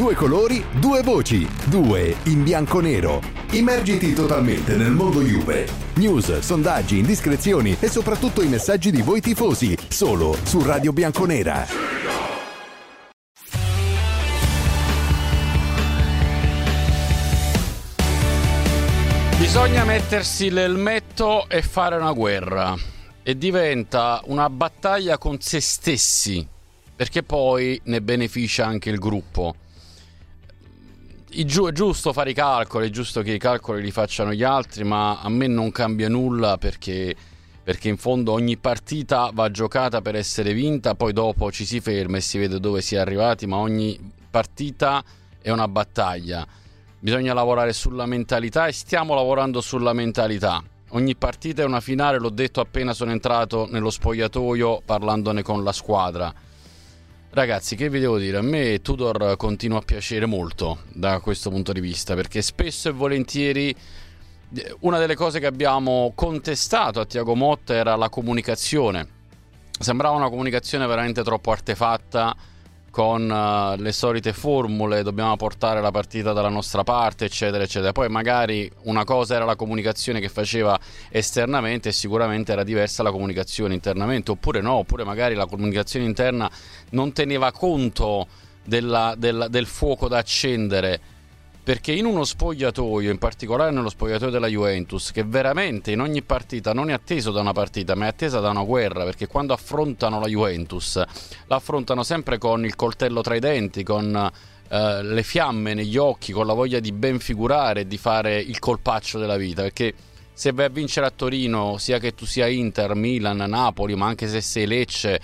2 colori, 2 voci, 2 in bianco-nero. Immergiti totalmente nel mondo Juve. News, sondaggi, indiscrezioni e soprattutto i messaggi di voi tifosi, solo su Radio Bianconera. Bisogna mettersi l'elmetto e fare una guerra, e diventa una battaglia con se stessi, perché poi ne beneficia anche il gruppo. È giusto fare i calcoli, è giusto che i calcoli li facciano gli altri, ma a me non cambia nulla, perché in fondo ogni partita va giocata per essere vinta, poi dopo ci si ferma e si vede dove si è arrivati, ma ogni partita è una battaglia. Bisogna lavorare sulla mentalità e stiamo lavorando sulla mentalità. Ogni partita è una finale, l'ho detto appena sono entrato nello spogliatoio parlandone con la squadra. Ragazzi, che vi devo dire? A me Tudor continua a piacere molto da questo punto di vista, perché spesso e volentieri una delle cose che abbiamo contestato a Thiago Motta era la comunicazione. Sembrava una comunicazione veramente troppo artefatta, con le solite formule, dobbiamo portare la partita dalla nostra parte, eccetera, eccetera. Poi magari una cosa era la comunicazione che faceva esternamente e sicuramente era diversa la comunicazione internamente, oppure no, oppure magari la comunicazione interna non teneva conto del fuoco da accendere, perché in uno spogliatoio, in particolare nello spogliatoio della Juventus, che veramente in ogni partita non è atteso da una partita ma è attesa da una guerra, perché quando affrontano la Juventus la affrontano sempre con il coltello tra i denti, con le fiamme negli occhi, con la voglia di ben figurare e di fare il colpaccio della vita, perché se vai a vincere a Torino, sia che tu sia Inter, Milan, Napoli, ma anche se sei Lecce,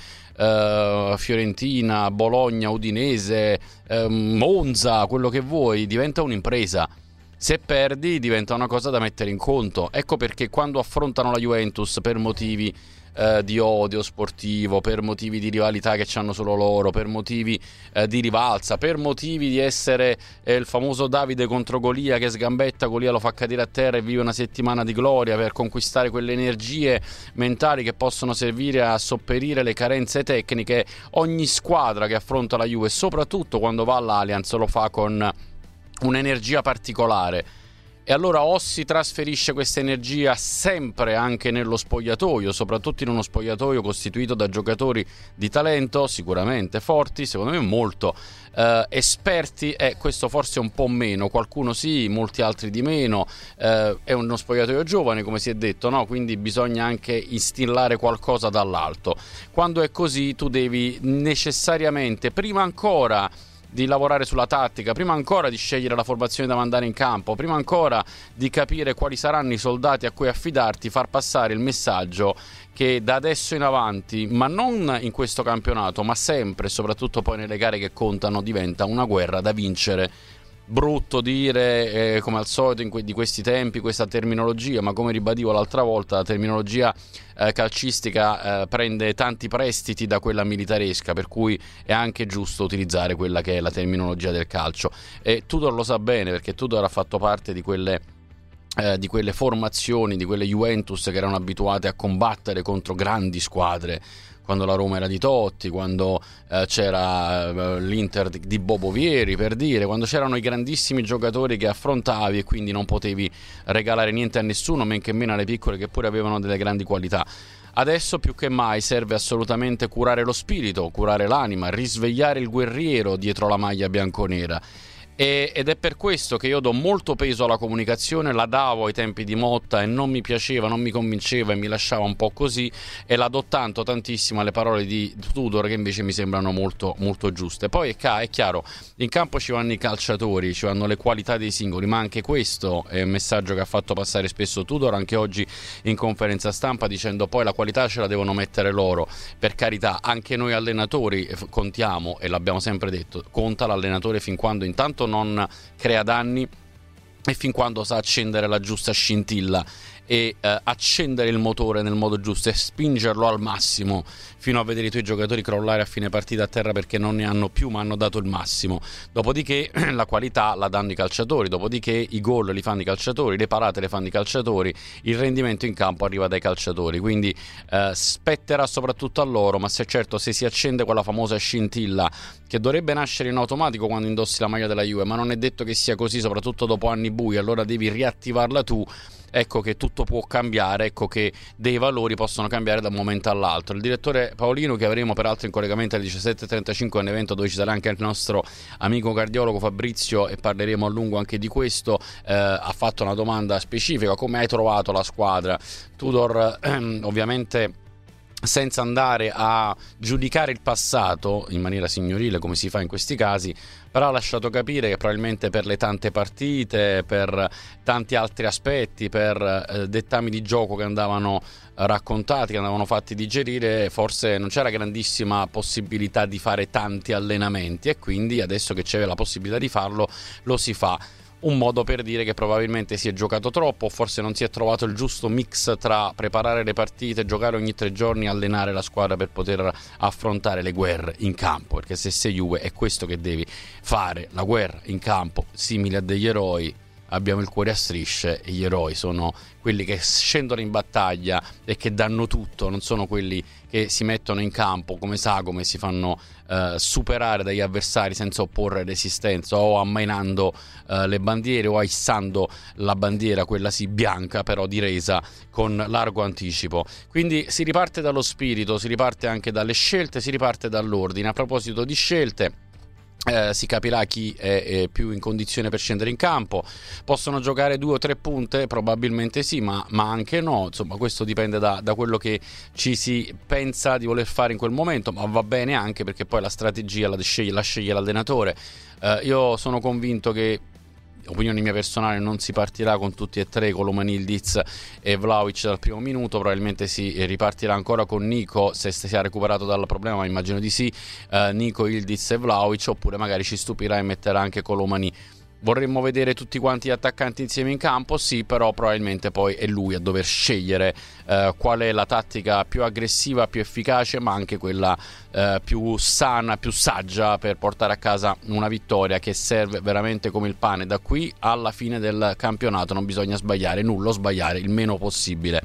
Fiorentina, Bologna, Udinese, Monza, quello che vuoi, diventa un'impresa. Se perdi diventa una cosa da mettere in conto. Ecco perché quando affrontano la Juventus per motivi di odio sportivo, per motivi di rivalità che hanno solo loro, per motivi di rivalsa, per motivi di essere il famoso Davide contro Golia che sgambetta, Golia lo fa cadere a terra e vive una settimana di gloria per conquistare quelle energie mentali che possono servire a sopperire le carenze tecniche, ogni squadra che affronta la Juve, soprattutto quando va all'Allianz, lo fa con un'energia particolare. E allora o si trasferisce questa energia sempre anche nello spogliatoio, soprattutto in uno spogliatoio costituito da giocatori di talento, sicuramente forti, secondo me molto esperti, e questo forse un po' meno, qualcuno sì, molti altri di meno, è uno spogliatoio giovane come si è detto, no? Quindi bisogna anche instillare qualcosa dall'alto. Quando è così tu devi necessariamente, prima ancora di lavorare sulla tattica, prima ancora di scegliere la formazione da mandare in campo, prima ancora di capire quali saranno i soldati a cui affidarti, far passare il messaggio che da adesso in avanti, ma non in questo campionato, ma sempre e soprattutto poi nelle gare che contano, diventa una guerra da vincere. Brutto dire come al solito di questi tempi questa terminologia, ma come ribadivo l'altra volta, la terminologia calcistica prende tanti prestiti da quella militaresca, per cui è anche giusto utilizzare quella che è la terminologia del calcio, e Tudor lo sa bene, perché Tudor ha fatto parte di quelle formazioni, di quelle Juventus che erano abituate a combattere contro grandi squadre, quando la Roma era di Totti, quando c'era l'Inter di Bobo Vieri, per dire, quando c'erano i grandissimi giocatori che affrontavi e quindi non potevi regalare niente a nessuno, men che meno alle piccole che pure avevano delle grandi qualità. Adesso più che mai serve assolutamente curare lo spirito, curare l'anima, risvegliare il guerriero dietro la maglia bianconera. Ed è per questo che io do molto peso alla comunicazione, la davo ai tempi di Motta e non mi piaceva, non mi convinceva e mi lasciava un po' così, e la do tantissimo alle parole di Tudor, che invece mi sembrano molto, molto giuste. Poi è chiaro, in campo ci vanno i calciatori, ci vanno le qualità dei singoli, ma anche questo è un messaggio che ha fatto passare spesso Tudor, anche oggi in conferenza stampa, dicendo poi la qualità ce la devono mettere loro. Per carità, anche noi allenatori contiamo, e l'abbiamo sempre detto, conta l'allenatore fin quando intanto non crea danni e fin quando sa accendere la giusta scintilla, e accendere il motore nel modo giusto e spingerlo al massimo fino a vedere i tuoi giocatori crollare a fine partita a terra perché non ne hanno più ma hanno dato il massimo. Dopodiché la qualità la danno i calciatori, dopodiché i gol li fanno i calciatori, le parate le fanno i calciatori, il rendimento in campo arriva dai calciatori, quindi spetterà soprattutto a loro, ma se si accende quella famosa scintilla che dovrebbe nascere in automatico quando indossi la maglia della Juve, ma non è detto che sia così, soprattutto dopo anni bui, allora devi riattivarla tu. Ecco che tutto può cambiare, ecco che dei valori possono cambiare da un momento all'altro. Il direttore Paolino, che avremo peraltro in collegamento alle 17.35 un evento dove ci sarà anche il nostro amico cardiologo Fabrizio e parleremo a lungo anche di questo, ha fatto una domanda specifica: come hai trovato la squadra? Tudor ovviamente, senza andare a giudicare il passato in maniera signorile come si fa in questi casi, però ha lasciato capire che probabilmente per le tante partite, per tanti altri aspetti, per dettami di gioco che andavano raccontati, che andavano fatti digerire, forse non c'era grandissima possibilità di fare tanti allenamenti, e quindi adesso che c'è la possibilità di farlo lo si fa. Un modo per dire che probabilmente si è giocato troppo, forse non si è trovato il giusto mix tra preparare le partite, giocare ogni 3 giorni, allenare la squadra per poter affrontare le guerre in campo, perché se sei Juve è questo che devi fare, la guerra in campo, simile a degli eroi. Abbiamo il cuore a strisce e gli eroi sono quelli che scendono in battaglia e che danno tutto, non sono quelli che si mettono in campo come sagome e si fanno superare dagli avversari senza opporre resistenza, o ammainando le bandiere o aissando la bandiera, quella sì bianca però di resa con largo anticipo. Quindi si riparte dallo spirito, si riparte anche dalle scelte, si riparte dall'ordine. A proposito di scelte, si capirà chi è più in condizione per scendere in campo. Possono giocare 2 o 3 punte? Probabilmente sì, ma anche no. Insomma, questo dipende da quello che ci si pensa di voler fare in quel momento, ma va bene anche perché poi la strategia la sceglie l'allenatore. Io sono convinto che, opinione mia personale, non si partirà con tutti e 3, Kolomanildiz e Vlahovic dal primo minuto, probabilmente si ripartirà ancora con Nico se si è recuperato dal problema, ma immagino di sì, Nico, Ildiz e Vlahovic, oppure magari ci stupirà e metterà anche Kolomani. Vorremmo vedere tutti quanti gli attaccanti insieme in campo, sì, però probabilmente poi è lui a dover scegliere qual è la tattica più aggressiva, più efficace, ma anche quella più sana, più saggia per portare a casa una vittoria che serve veramente come il pane. Da qui alla fine del campionato non bisogna sbagliare nulla, sbagliare il meno possibile.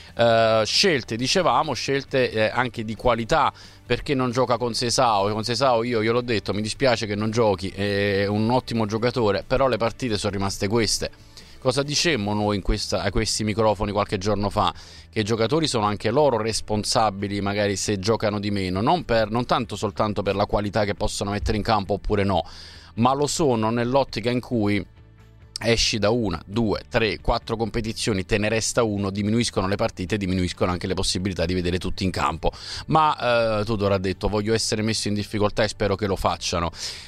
Scelte, dicevamo, scelte anche di qualità. Perché non gioca con Seisao? Con Seisao io gliel'ho detto, mi dispiace che non giochi, è un ottimo giocatore, però le partite sono rimaste queste. Cosa dicemmo noi a questi microfoni qualche giorno fa? Che i giocatori sono anche loro responsabili magari se giocano di meno, non tanto soltanto per la qualità che possono mettere in campo oppure no, ma lo sono nell'ottica in cui esci da 1, 2, 3, 4 competizioni, te ne resta uno, diminuiscono le partite, diminuiscono anche le possibilità di vedere tutti in campo. Ma Tudor ha detto: voglio essere messo in difficoltà e spero che lo facciano.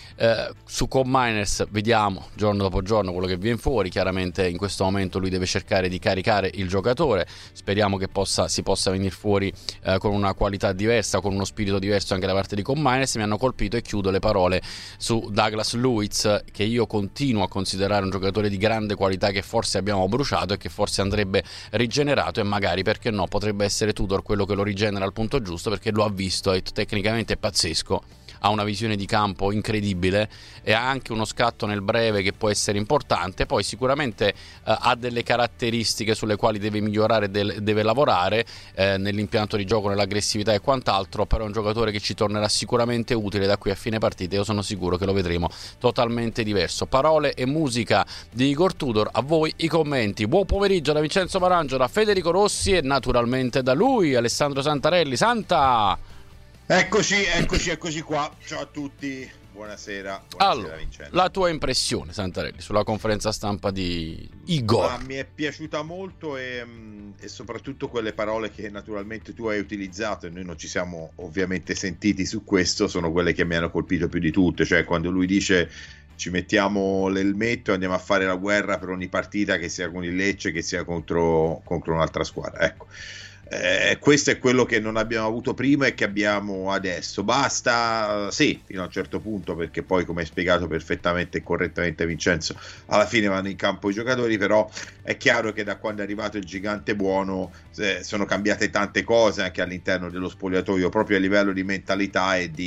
Su Koopmeiners vediamo giorno dopo giorno quello che viene fuori. Chiaramente in questo momento lui deve cercare di caricare il giocatore, speriamo che si possa venire fuori con una qualità diversa, con uno spirito diverso anche da parte di Koopmeiners. Mi hanno colpito, e chiudo le parole su Douglas Luiz, che io continuo a considerare un giocatore di grande qualità, che forse abbiamo bruciato e che forse andrebbe rigenerato, e magari, perché no, potrebbe essere Tudor quello che lo rigenera al punto giusto, perché lo ha visto e tecnicamente è pazzesco, ha una visione di campo incredibile e ha anche uno scatto nel breve che può essere importante. Poi sicuramente ha delle caratteristiche sulle quali deve migliorare, deve lavorare nell'impianto di gioco, nell'aggressività e quant'altro, però è un giocatore che ci tornerà sicuramente utile da qui a fine partita. Io sono sicuro che lo vedremo totalmente diverso. Parole e musica di Igor Tudor, a voi i commenti. Buon pomeriggio da Vincenzo Marangio, da Federico Rossi e naturalmente da lui, Alessandro Santarelli. Santa! Eccoci qua. Ciao a tutti, buonasera Allora, Vincenzo. la tua impressione, Santarelli, sulla conferenza stampa di Igor? Mi è piaciuta molto e soprattutto quelle parole che naturalmente tu hai utilizzato, e noi non ci siamo ovviamente sentiti su questo, sono quelle che mi hanno colpito più di tutte. Cioè, quando lui dice: ci mettiamo l'elmetto e andiamo a fare la guerra per ogni partita, che sia con il Lecce, che sia contro un'altra squadra. Ecco, Questo è quello che non abbiamo avuto prima e che abbiamo adesso. Basta, sì, fino a un certo punto, perché poi, come hai spiegato perfettamente e correttamente Vincenzo, alla fine vanno in campo i giocatori, però è chiaro che da quando è arrivato il gigante buono sono cambiate tante cose anche all'interno dello spogliatoio, proprio a livello di mentalità e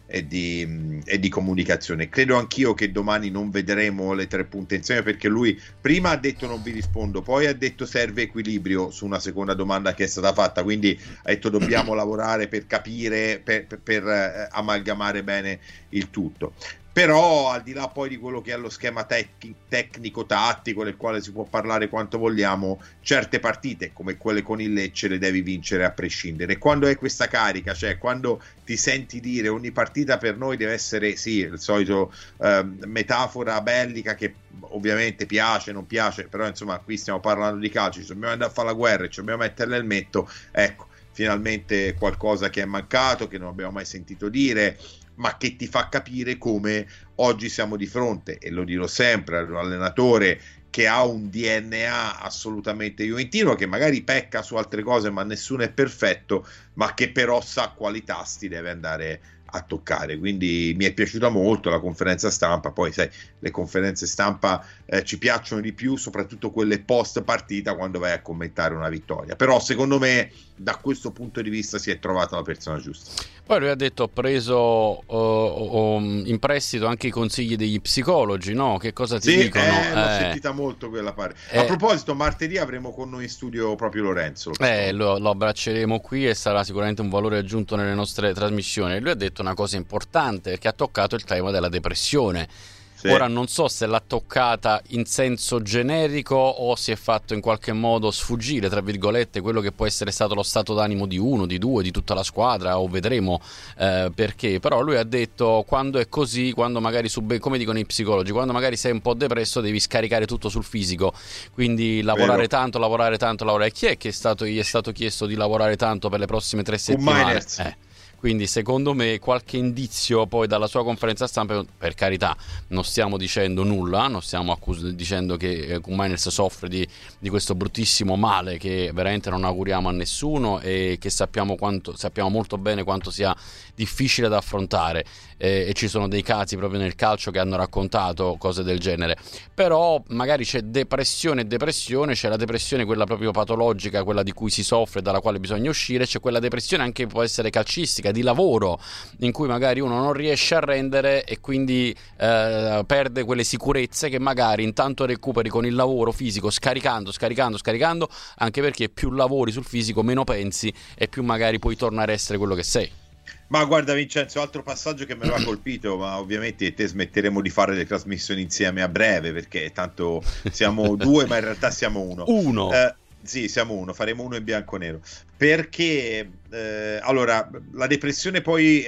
di comunicazione. Credo anch'io che domani non vedremo le 3 punte insieme, perché lui prima ha detto non vi rispondo, poi ha detto serve equilibrio su una seconda domanda che è stata fatta, quindi ha detto dobbiamo lavorare per capire, per amalgamare bene il tutto. Però al di là poi di quello che è lo schema tecnico tattico, del quale si può parlare quanto vogliamo, certe partite come quelle con il Lecce le devi vincere a prescindere. Quando hai questa carica, cioè quando ti senti dire ogni partita per noi deve essere, sì, il solito metafora bellica che ovviamente piace, non piace, però insomma qui stiamo parlando di calcio, ci dobbiamo andare a fare la guerra e ci dobbiamo mettere l'elmetto, ecco, finalmente qualcosa che è mancato, che non abbiamo mai sentito dire, ma che ti fa capire come oggi siamo di fronte, e lo dirò sempre, ad un allenatore che ha un DNA assolutamente juventino, che magari pecca su altre cose, ma nessuno è perfetto, ma che però sa quali tasti deve andare a toccare. Quindi mi è piaciuta molto la conferenza stampa. Poi sai, le conferenze stampa ci piacciono di più, soprattutto quelle post partita, quando vai a commentare una vittoria, però secondo me da questo punto di vista si è trovata la persona giusta. Poi lui ha detto ho preso in prestito anche i consigli degli psicologi, no? Che cosa ti dicono? L'ho sentita molto quella parte. A proposito, martedì avremo con noi in studio proprio Lorenzo. Lo abbracceremo qui e sarà sicuramente un valore aggiunto nelle nostre trasmissioni. Lui ha detto una cosa importante, che ha toccato il tema della depressione. Sì. Ora non so se l'ha toccata in senso generico o si è fatto in qualche modo sfuggire, tra virgolette, quello che può essere stato lo stato d'animo di uno, di due, di tutta la squadra, o vedremo perché. Però lui ha detto quando è così, quando magari come dicono i psicologi, quando magari sei un po' depresso devi scaricare tutto sul fisico, quindi lavorare tanto. E chi è che gli è stato chiesto di lavorare tanto per le prossime 3 settimane? Quindi secondo me qualche indizio poi dalla sua conferenza stampa, per carità non stiamo dicendo nulla, non stiamo dicendo che Koumajners soffre di questo bruttissimo male che veramente non auguriamo a nessuno e che sappiamo molto bene quanto sia difficile da affrontare, e ci sono dei casi proprio nel calcio che hanno raccontato cose del genere. Però magari c'è depressione, c'è la depressione quella proprio patologica, quella di cui si soffre, dalla quale bisogna uscire, c'è quella depressione anche può essere calcistica, di lavoro, in cui magari uno non riesce a rendere e quindi perde quelle sicurezze che magari intanto recuperi con il lavoro fisico, scaricando, anche perché più lavori sul fisico meno pensi e più magari puoi tornare a essere quello che sei. Ma guarda Vincenzo, altro passaggio che mi aveva colpito, ma ovviamente te smetteremo di fare le trasmissioni insieme a breve, perché tanto siamo 2 ma in realtà siamo uno. Sì, siamo uno, faremo uno in bianco-nero, perché allora la depressione poi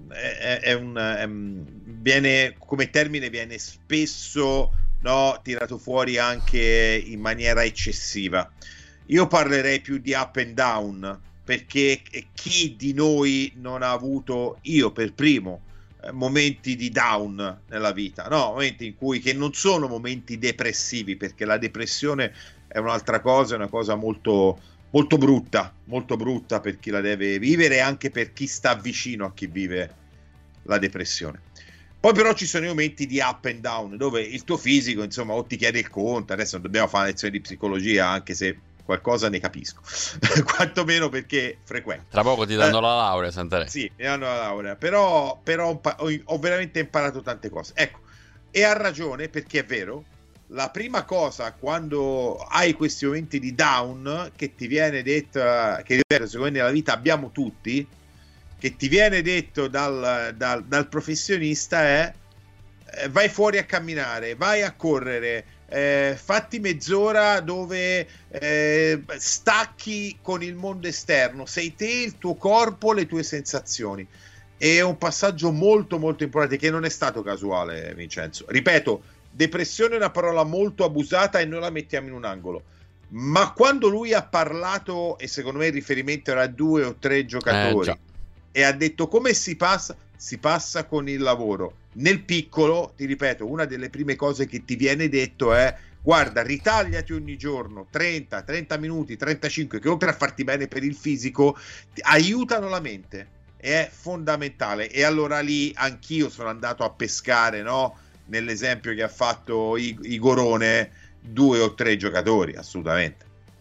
viene come termine, viene spesso tirato fuori anche in maniera eccessiva. Io parlerei più di up and down, perché chi di noi non ha avuto, io per primo, momenti di down nella vita, momenti in cui, che non sono momenti depressivi, perché la depressione è un'altra cosa, è una cosa molto, molto brutta per chi la deve vivere e anche per chi sta vicino a chi vive la depressione. Poi però ci sono i momenti di up and down, dove il tuo fisico, insomma, o ti chiede il conto. Adesso non dobbiamo fare lezioni di psicologia, anche se qualcosa ne capisco, quantomeno perché frequento. Tra poco ti danno la laurea, Santarè. Sì, mi danno la laurea, però ho veramente imparato tante cose. Ecco, e ha ragione, perché è vero, la prima cosa quando hai questi momenti di down che ti viene detto, che secondo me nella vita abbiamo tutti, che ti viene detto dal professionista è vai fuori a camminare, vai a correre, fatti mezz'ora dove stacchi con il mondo esterno, sei te, il tuo corpo, le tue sensazioni. È un passaggio molto molto importante, che non è stato casuale, Vincenzo. Ripeto, depressione è una parola molto abusata e noi la mettiamo in un angolo, ma quando lui ha parlato, e secondo me il riferimento era a 2 o 3 giocatori, e ha detto come si passa con il lavoro nel piccolo, ti ripeto, una delle prime cose che ti viene detto è guarda, ritagliati ogni giorno 30 minuti, 35, che oltre a farti bene per il fisico aiutano la mente, è fondamentale. E allora lì anch'io sono andato a pescare, no? Nell'esempio che ha fatto Igorone, 2 o 3 giocatori, assolutamente.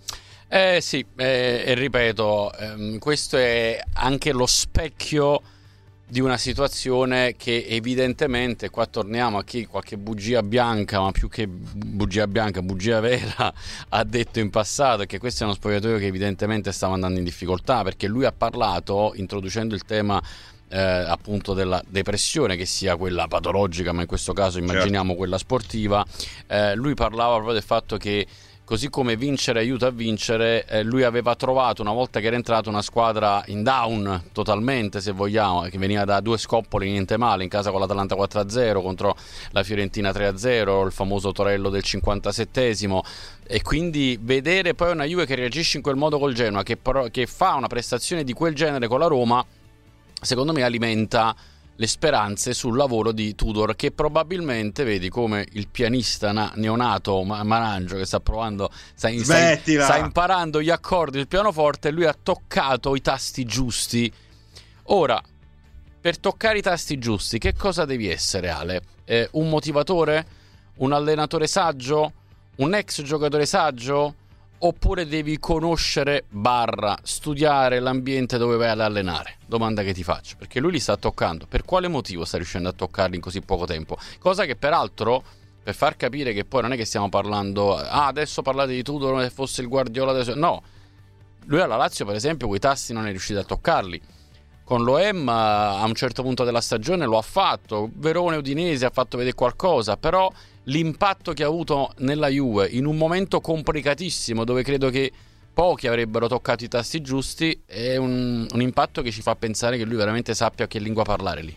Sì, e ripeto, questo è anche lo specchio di una situazione che evidentemente, qua torniamo a chi qualche bugia bianca, ma più che bugia bianca, bugia vera, ha detto in passato, che questo è uno spogliatoio che evidentemente stava andando in difficoltà, perché lui ha parlato, introducendo il tema appunto della depressione, che sia quella patologica, ma in questo caso immaginiamo quella sportiva. Lui parlava proprio del fatto che, così come vincere aiuta a vincere, lui aveva trovato, una volta che era entrato, una squadra in down totalmente, se vogliamo, che veniva da 2 scoppoli, niente male, in casa con l'Atalanta 4-0, contro la Fiorentina 3-0, il famoso Torello del 57esimo, e quindi vedere poi una Juve che reagisce in quel modo col Genoa, che fa una prestazione di quel genere con la Roma, secondo me alimenta le speranze sul lavoro di Tudor, che probabilmente, vedi come il pianista neonato Marangio, che sta provando, sta imparando gli accordi del pianoforte, lui ha toccato i tasti giusti. Ora, per toccare i tasti giusti, che cosa devi essere, Ale? Un motivatore? Un allenatore saggio? Un ex giocatore saggio? Oppure devi conoscere studiare l'ambiente dove vai ad allenare? Domanda che ti faccio, perché lui li sta toccando. Per quale motivo sta riuscendo a toccarli in così poco tempo? Cosa che peraltro, per far capire che poi non è che stiamo parlando adesso parlate di Tudor come se fosse il Guardiola adesso. No, lui alla Lazio per esempio quei tasti non è riuscito a toccarli. Con l'OM a un certo punto della stagione lo ha fatto, Verone, Udinese ha fatto vedere qualcosa, però l'impatto che ha avuto nella Juve in un momento complicatissimo, dove credo che pochi avrebbero toccato i tasti giusti, è un impatto che ci fa pensare che lui veramente sappia che lingua parlare lì.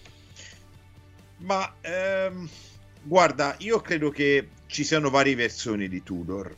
Ma guarda, io credo che ci siano varie versioni di Tudor.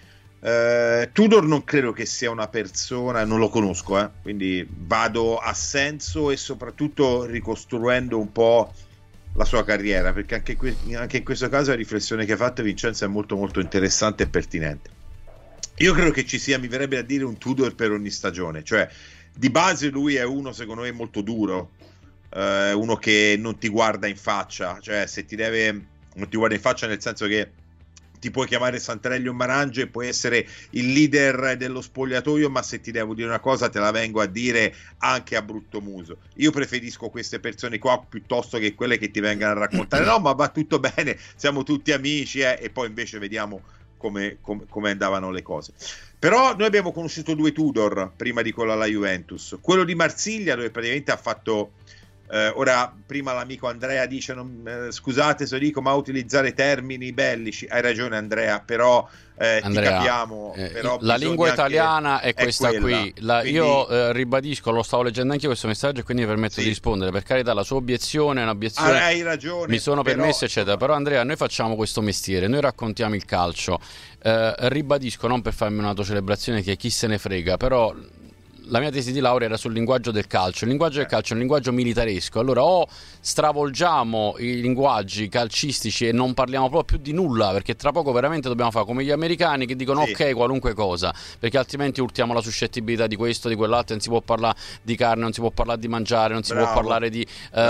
Tudor non credo che sia una persona, non lo conosco, quindi vado a senso e soprattutto ricostruendo un po' la sua carriera, perché anche in questo caso la riflessione che ha fatto Vincenzo è molto molto interessante e pertinente. Io credo che ci sia, mi verrebbe a dire, un Tudor per ogni stagione, cioè di base lui è uno secondo me molto duro, uno che non ti guarda in faccia, cioè non ti guarda in faccia nel senso che ti puoi chiamare Santarelli o Marange e puoi essere il leader dello spogliatoio, ma se ti devo dire una cosa te la vengo a dire anche a brutto muso. Io preferisco queste persone qua piuttosto che quelle che ti vengano a raccontare no ma va tutto bene, siamo tutti amici e poi invece vediamo come andavano le cose. Però noi abbiamo conosciuto 2 Tudor prima di quello alla Juventus, quello di Marsiglia dove praticamente ha fatto ora prima l'amico Andrea dice scusate se dico, ma utilizzare termini bellici, hai ragione Andrea, però Andrea, ti capiamo, però la lingua italiana è questa qui. Quindi... io ribadisco, lo stavo leggendo anche questo messaggio e quindi mi permetto di rispondere. Per carità, la sua obiezione è un'obiezione, hai ragione, mi sono permesso eccetera, però Andrea, noi facciamo questo mestiere, noi raccontiamo il calcio, ribadisco, non per farmi un'autocelebrazione che chi se ne frega, però la mia tesi di laurea era sul linguaggio del calcio. Il linguaggio del calcio è un linguaggio militaresco. Allora o stravolgiamo i linguaggi calcistici e non parliamo proprio più di nulla, perché tra poco veramente dobbiamo fare come gli americani che dicono ok qualunque cosa, perché altrimenti urtiamo la suscettibilità di questo, di quell'altro. Non si può parlare di carne, non si può parlare di mangiare, non si può parlare di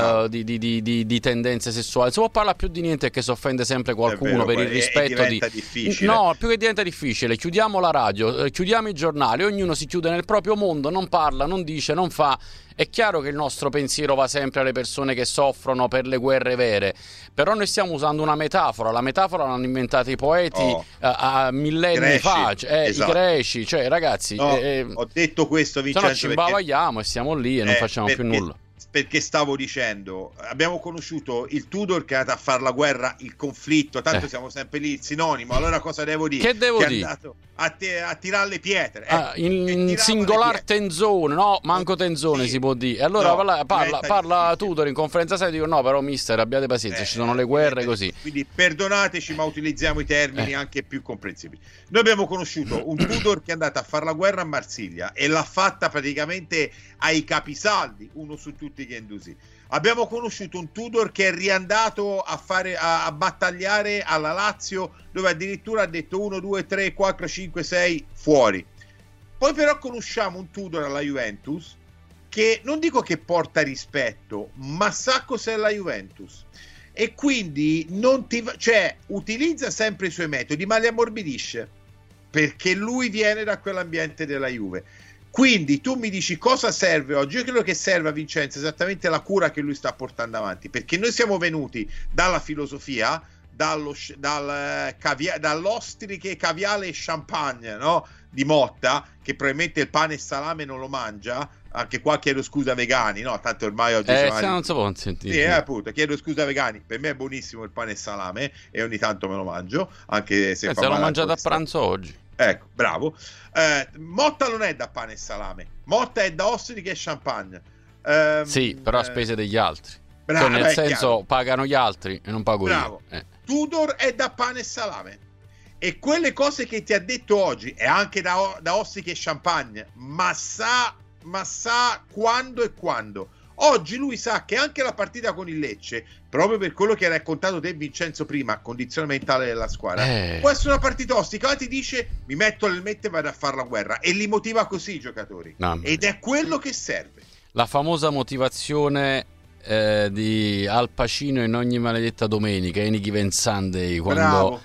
tendenze sessuali, non si può parlare più di niente, che si offende sempre qualcuno per il rispetto di... difficile. No, più che diventa difficile, chiudiamo la radio, chiudiamo i giornali, ognuno si chiude nel proprio mondo, non parla, non dice, non fa. È chiaro che il nostro pensiero va sempre alle persone che soffrono per le guerre vere, però noi stiamo usando una metafora. La metafora l'hanno inventata i poeti a millenni fa, i greci, cioè ragazzi, ho detto questo, Vincenzo, se no ci imbavagliamo e stiamo lì e non facciamo più nulla. Perché stavo dicendo, abbiamo conosciuto il Tudor che è andato a fare la guerra, il conflitto, tanto siamo sempre lì, il sinonimo. Allora cosa devo dire? Che devo dire? È andato a tirare le pietre. In singolar tenzone, no? Manco tenzone si può dire. Allora parla Tudor in conferenza sede, dico no, però mister, abbiate pazienza, ci sono le guerre così. Quindi perdonateci, ma utilizziamo i termini anche più comprensibili. Noi abbiamo conosciuto un Tudor che è andato a fare la guerra a Marsiglia e l'ha fatta praticamente ai capisaldi, uno su tutti che Gendouzi. Abbiamo conosciuto un Tudor che è riandato a battagliare alla Lazio, dove addirittura ha detto 1, 2, 3, 4, 5, 6 fuori. Poi però conosciamo un Tudor alla Juventus che non dico che porta rispetto, ma sa cos'è la Juventus. E quindi utilizza sempre i suoi metodi, ma li ammorbidisce, perché lui viene da quell'ambiente della Juve. Quindi tu mi dici cosa serve oggi? Io credo che serva a Vincenzo esattamente la cura che lui sta portando avanti, perché noi siamo venuti dalla filosofia, dall'ostriche, caviale e champagne, no? Di Motta, che probabilmente il pane e salame non lo mangia. Anche qua chiedo scusa vegani, no? Tanto ormai oggi non si può sentire. Sì, appunto, chiedo scusa vegani. Per me è buonissimo il pane e salame e ogni tanto me lo mangio, anche se l'ho mangiato a pranzo oggi. Ecco, bravo. Motta non è da pane e salame, Motta è da ostriche e champagne. Sì, però a spese degli altri. Bravo, nel senso, chiaro. Pagano gli altri e non pago bravo. io. Tudor è da pane e salame. E quelle cose che ti ha detto oggi è anche da ostriche e champagne, ma sa quando e quando. Oggi lui sa che anche la partita con il Lecce, proprio per quello che hai raccontato te Vincenzo prima, condizione mentale della squadra, può essere una partita ostica, ma ti dice mi metto l'elmetto e vado a fare la guerra, e li motiva così i giocatori, ed è quello che serve. La famosa motivazione di Al Pacino in Ogni maledetta domenica, Any Given Sunday, quando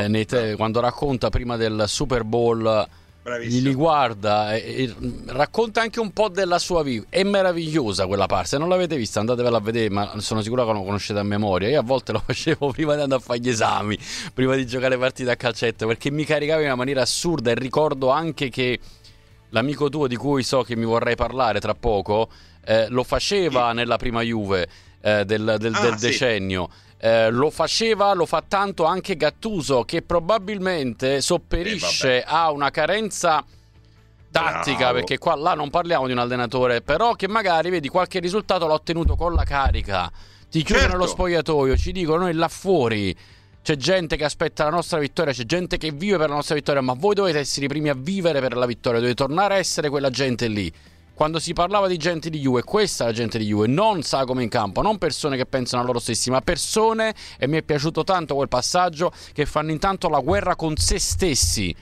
racconta prima del Super Bowl. Bravissimo. Li guarda e racconta anche un po' della sua vita. È meravigliosa quella parte. Se non l'avete vista, andatevela a vedere, ma sono sicuro che lo conoscete a memoria. Io a volte lo facevo prima di andare a fare gli esami, prima di giocare partite a calcetto, perché mi caricava in una maniera assurda. E ricordo anche che l'amico tuo, di cui so che mi vorrai parlare tra poco, lo faceva nella prima Juve del decennio. Lo fa tanto anche Gattuso, che probabilmente sopperisce a una carenza tattica. Bravo. Perché là non parliamo di un allenatore, però che magari vedi qualche risultato l'ha ottenuto con la carica, ti chiudono nello spogliatoio, ci dicono noi là fuori c'è gente che aspetta la nostra vittoria, c'è gente che vive per la nostra vittoria, ma voi dovete essere i primi a vivere per la vittoria, dovete tornare a essere quella gente lì. Quando si parlava di gente di Juve, questa è la gente di Juve, non sagome in campo, non persone che pensano a loro stessi, ma persone, e mi è piaciuto tanto quel passaggio, che fanno intanto la guerra con se stessi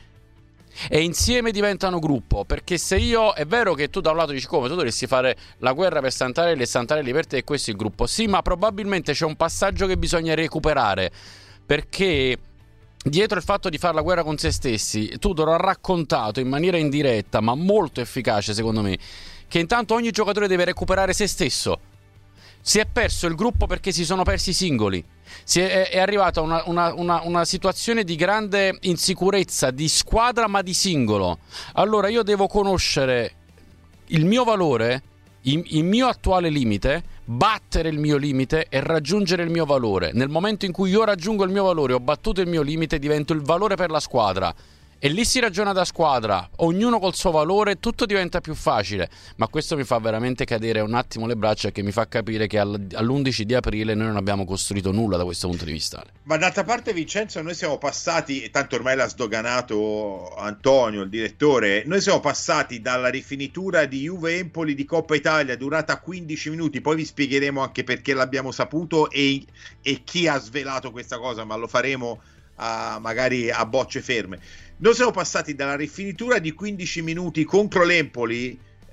e insieme diventano gruppo. Perché se io, è vero che tu da un lato dici come, tu dovresti fare la guerra per Santarelli e Santarelli per te e questo è il gruppo, sì, ma probabilmente c'è un passaggio che bisogna recuperare, perché dietro il fatto di fare la guerra con se stessi, Tudor ha raccontato in maniera indiretta, ma molto efficace secondo me, che intanto ogni giocatore deve recuperare se stesso. Si è perso il gruppo perché si sono persi i singoli. È arrivata una situazione di grande insicurezza di squadra, ma di singolo. Allora io devo conoscere il mio valore, il mio attuale limite, battere il mio limite e raggiungere il mio valore. Nel momento in cui io raggiungo il mio valore, ho battuto il mio limite, divento il valore per la squadra. E lì si ragiona da squadra, ognuno col suo valore, tutto diventa più facile. Ma questo mi fa veramente cadere un attimo le braccia, che mi fa capire che all'11 di aprile noi non abbiamo costruito nulla da questo punto di vista. Ma d'altra parte, Vincenzo, noi siamo passati, e tanto ormai l'ha sdoganato Antonio, il direttore, noi siamo passati dalla rifinitura di Juve-Empoli di Coppa Italia durata 15 minuti, poi vi spiegheremo anche perché l'abbiamo saputo e chi ha svelato questa cosa, ma lo faremo magari a bocce ferme. Noi siamo passati dalla rifinitura di 15 minuti contro l'Empoli,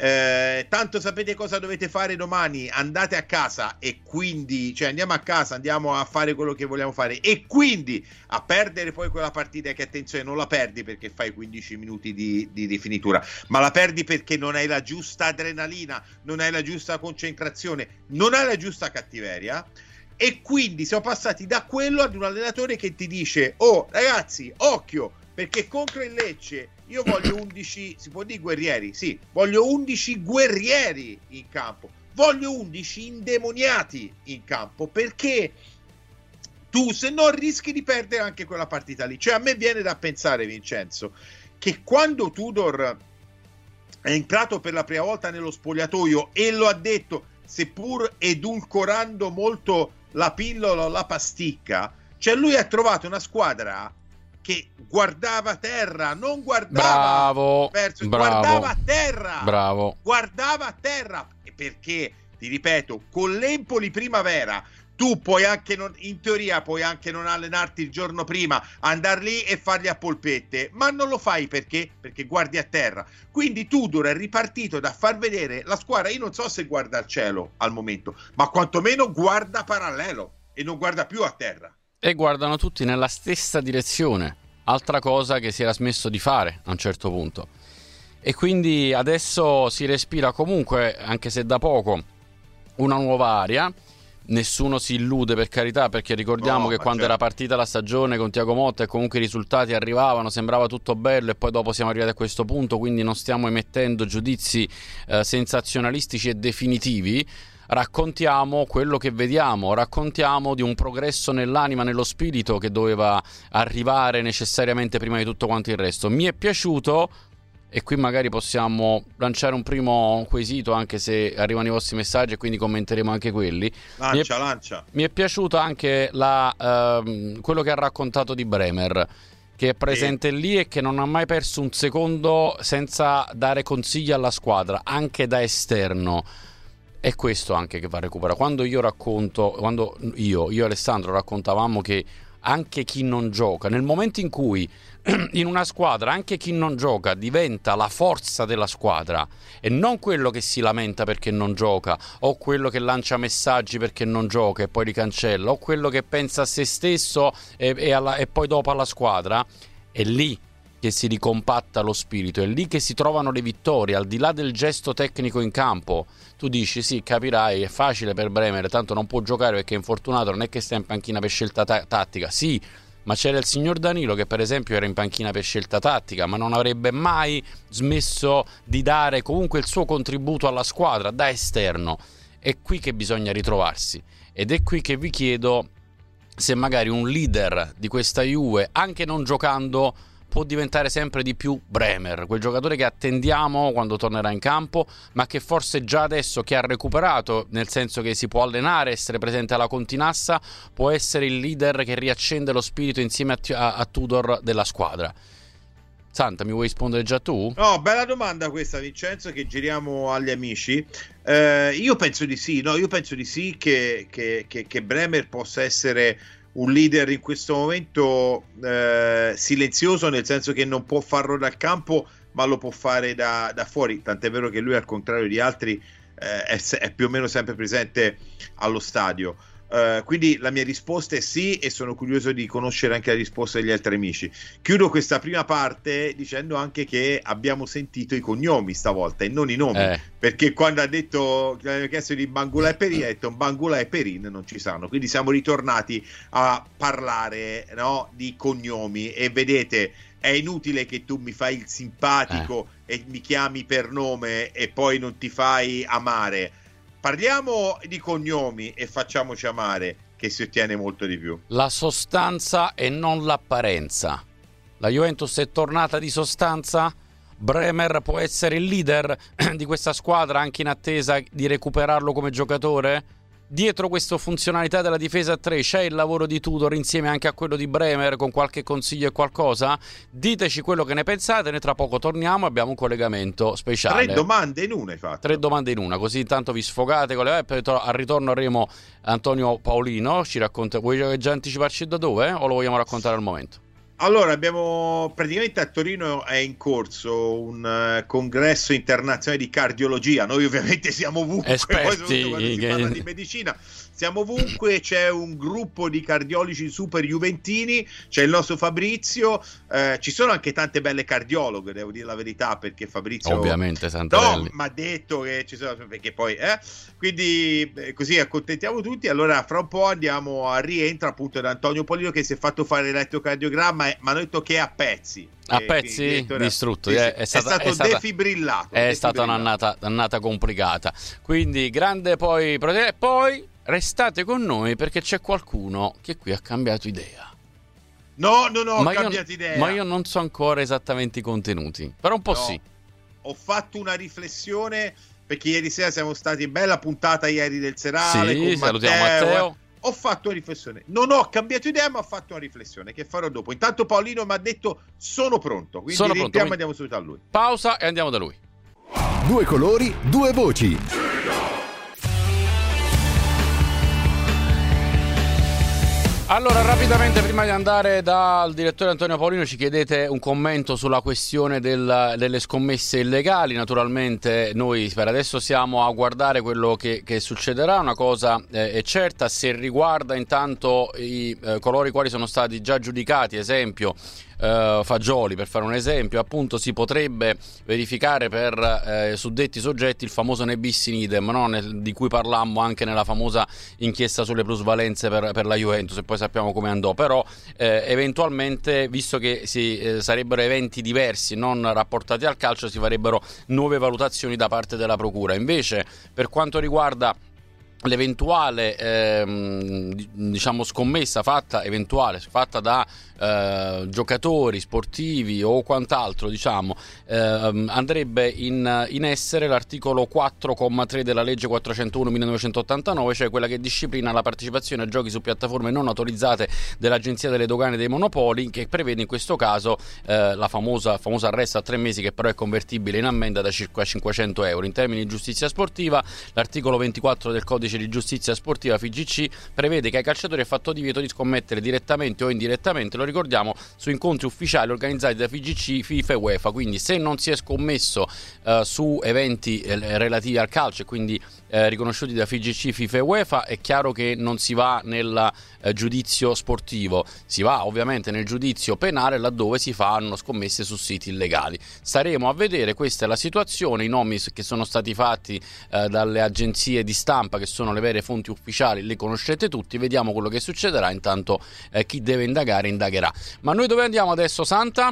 tanto sapete cosa dovete fare domani, andate a casa, e quindi andiamo a casa, andiamo a fare quello che vogliamo fare, e quindi a perdere poi quella partita, che attenzione, non la perdi perché fai 15 minuti di rifinitura, ma la perdi perché non hai la giusta adrenalina, non hai la giusta concentrazione, non hai la giusta cattiveria. E quindi siamo passati da quello ad un allenatore che ti dice: oh ragazzi, occhio, perché contro il Lecce io voglio 11, si può dire guerrieri? Sì, voglio 11 guerrieri in campo, voglio 11 indemoniati in campo, perché tu se no rischi di perdere anche quella partita lì. Cioè a me viene da pensare, Vincenzo, che quando Tudor è entrato per la prima volta nello spogliatoio e lo ha detto, seppur edulcorando molto la pillola o la pasticca, cioè lui ha trovato una squadra che guardava a terra, non guardava verso, guardava a terra, guardava a terra, perché ti ripeto, con l'Empoli Primavera tu puoi anche in teoria puoi anche non allenarti il giorno prima, andare lì e farli a polpette, ma non lo fai perché guardi a terra. Quindi Tudor è ripartito da far vedere la squadra, io non so se guarda al cielo al momento, ma quantomeno guarda parallelo e non guarda più a terra. E guardano tutti nella stessa direzione, altra cosa che si era smesso di fare a un certo punto. E quindi adesso si respira comunque, anche se da poco, una nuova aria. Nessuno si illude, per carità, perché ricordiamo che quando era partita la stagione con Thiago Motta e comunque i risultati arrivavano, sembrava tutto bello, e poi dopo siamo arrivati a questo punto, quindi non stiamo emettendo giudizi sensazionalistici e definitivi. Raccontiamo quello che vediamo, raccontiamo di un progresso nell'anima, nello spirito che doveva arrivare necessariamente prima di tutto quanto il resto. Mi è piaciuto, e qui magari possiamo lanciare un primo quesito, anche se arrivano i vostri messaggi e quindi commenteremo anche quelli. Lancia. Mi è piaciuto anche quello che ha raccontato di Bremer, che è presente lì e che non ha mai perso un secondo senza dare consigli alla squadra, anche da esterno. È questo anche che va recuperato. Quando io e Alessandro raccontavamo che anche chi non gioca, nel momento in cui in una squadra anche chi non gioca diventa la forza della squadra e non quello che si lamenta perché non gioca, o quello che lancia messaggi perché non gioca e poi li cancella, o quello che pensa a se stesso e poi dopo alla squadra, è lì che si ricompatta lo spirito, è lì che si trovano le vittorie, al di là del gesto tecnico in campo. Tu dici sì, capirai, è facile per Bremer, tanto non può giocare perché è infortunato, non è che sta in panchina per scelta tattica. Sì, ma c'era il signor Danilo che per esempio era in panchina per scelta tattica, ma non avrebbe mai smesso di dare comunque il suo contributo alla squadra da esterno. È qui che bisogna ritrovarsi, ed è qui che vi chiedo se magari un leader di questa Juve, anche non giocando, può diventare sempre di più Bremer, quel giocatore che attendiamo quando tornerà in campo, ma che forse già adesso che ha recuperato, nel senso che si può allenare, essere presente alla Continassa, può essere il leader che riaccende lo spirito insieme a Tudor della squadra. Santa, mi vuoi rispondere già tu? No, bella domanda questa, Vincenzo, che giriamo agli amici. Io penso di sì, che Bremer possa essere un leader in questo momento silenzioso, nel senso che non può farlo dal campo, ma lo può fare da fuori. Tant'è vero che lui, al contrario di altri, è più o meno sempre presente allo stadio. Quindi la mia risposta è sì, e sono curioso di conoscere anche la risposta degli altri amici. Chiudo questa prima parte dicendo anche che abbiamo sentito i cognomi stavolta e non i nomi, perché quando ha chiesto di Bangula e Perin, ha detto Bangula e Perin non ci sanno, quindi siamo ritornati a parlare, no, di cognomi. E vedete, è inutile che tu mi fai il simpatico e mi chiami per nome e poi non ti fai amare. Parliamo di cognomi e facciamoci amare, che si ottiene molto di più. La sostanza e non l'apparenza. La Juventus è tornata di sostanza. Bremer può essere il leader di questa squadra, anche in attesa di recuperarlo come giocatore. Dietro questa funzionalità della difesa a 3 c'è il lavoro di Tudor insieme anche a quello di Bremer, con qualche consiglio e qualcosa? Diteci quello che ne pensate. Noi tra poco torniamo, abbiamo un collegamento speciale. 3 domande in una hai fatto. 3 domande in una, così intanto vi sfogate con le al ritorno avremo Antonio Paolino, ci racconta. Vuoi già anticiparci da dove, o lo vogliamo raccontare al momento? Allora, abbiamo praticamente, a Torino è in corso un congresso internazionale di cardiologia. Noi ovviamente siamo ovunque, esperti quando si parla di medicina siamo ovunque. C'è un gruppo di cardiologi super juventini, c'è il nostro Fabrizio, ci sono anche tante belle cardiologhe, devo dire la verità, perché Fabrizio ovviamente Santarelli mi ha detto che ci sono, perché poi quindi così accontentiamo tutti. Allora fra un po' andiamo a rientro appunto da Antonio Paolino, che si è fatto fare l'elettrocardiogramma, ma hanno detto che è a pezzi. A pezzi? Distrutto. È stato defibrillato. È stata un'annata complicata. Quindi grande poi restate con noi, perché c'è qualcuno che qui ha cambiato idea. No, non ho cambiato idea. Ma io non so ancora esattamente i contenuti, però un po' sì. Ho fatto una riflessione, perché ieri sera siamo stati, bella puntata ieri del serale, sì, con salutiamo Matteo. Ho fatto una riflessione, non ho cambiato idea, ma ho fatto una riflessione che farò dopo. Intanto Paolino mi ha detto sono pronto, quindi rientriamo e andiamo subito a lui. Pausa e andiamo da lui. 2 colori, 2 voci. Allora, rapidamente, prima di andare dal direttore Antonio Paolino, ci chiedete un commento sulla questione delle scommesse illegali. Naturalmente noi per adesso siamo a guardare quello che succederà. Una cosa è certa, se riguarda intanto coloro i quali sono stati già giudicati, esempio Fagioli, per fare un esempio, appunto si potrebbe verificare per suddetti soggetti il famoso ne bis in idem, no? Di cui parlammo anche nella famosa inchiesta sulle plusvalenze per la Juventus, e poi sappiamo come andò. Però eventualmente, visto che sarebbero eventi diversi non rapportati al calcio, si farebbero nuove valutazioni da parte della procura. Invece, per quanto riguarda l'eventuale scommessa fatta da giocatori sportivi o quant'altro, andrebbe in essere l'articolo 4,3 della legge 401/1989, cioè quella che disciplina la partecipazione a giochi su piattaforme non autorizzate dell'Agenzia delle Dogane e dei Monopoli, che prevede in questo caso la famosa arresto a 3 mesi, che però è convertibile in ammenda da circa 500 euro. In termini di giustizia sportiva, l'articolo 24 del codice di giustizia sportiva FIGC prevede che ai calciatori è fatto divieto di scommettere direttamente o indirettamente, lo ricordiamo, su incontri ufficiali organizzati da FIGC, FIFA e UEFA. Quindi se non si è scommesso su eventi relativi al calcio e quindi riconosciuti da FIGC, FIFA e UEFA, è chiaro che non si va nel giudizio sportivo, si va ovviamente nel giudizio penale, laddove si fanno scommesse su siti illegali. Staremo a vedere, questa è la situazione. I nomi che sono stati fatti dalle agenzie di stampa, che sono le vere fonti ufficiali, li conoscete tutti. Vediamo quello che succederà. Intanto chi deve indagare indagherà. Ma noi dove andiamo adesso, Santa?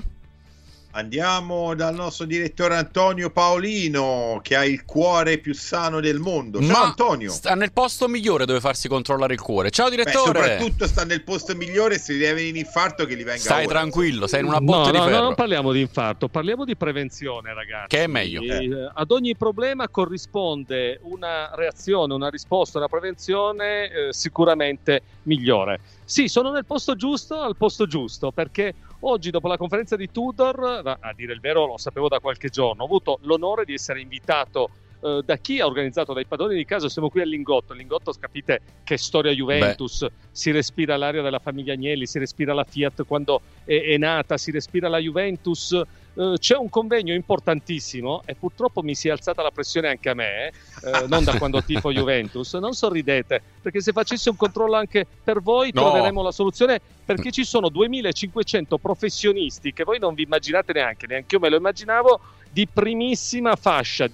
Andiamo dal nostro direttore Antonio Paolino, che ha il cuore più sano del mondo. Ciao Antonio. Sta nel posto migliore dove farsi controllare il cuore. Ciao direttore. Soprattutto sta nel posto migliore, se gli deve venire infarto che gli venga. Stai ora. Tranquillo, sei in una botte di ferro. No, non parliamo di infarto, parliamo di prevenzione, ragazzi. Che è meglio. Ad ogni problema corrisponde una reazione, una risposta, una prevenzione sicuramente migliore. Sì, sono nel posto giusto, al posto giusto, perché oggi, dopo la conferenza di Tudor, a dire il vero lo sapevo da qualche giorno, ho avuto l'onore di essere invitato da chi ha organizzato, dai padroni di casa. Siamo qui a Lingotto. Capite che storia Juventus. Si respira l'aria della famiglia Agnelli, si respira la Fiat quando è nata, si respira la Juventus. C'è un convegno importantissimo e purtroppo mi si è alzata la pressione anche a me, non da quando tifo Juventus. Non sorridete, perché se facessi un controllo anche per voi troveremo la soluzione, perché ci sono 2500 professionisti che voi non vi immaginate neanche io me lo immaginavo, di primissima fascia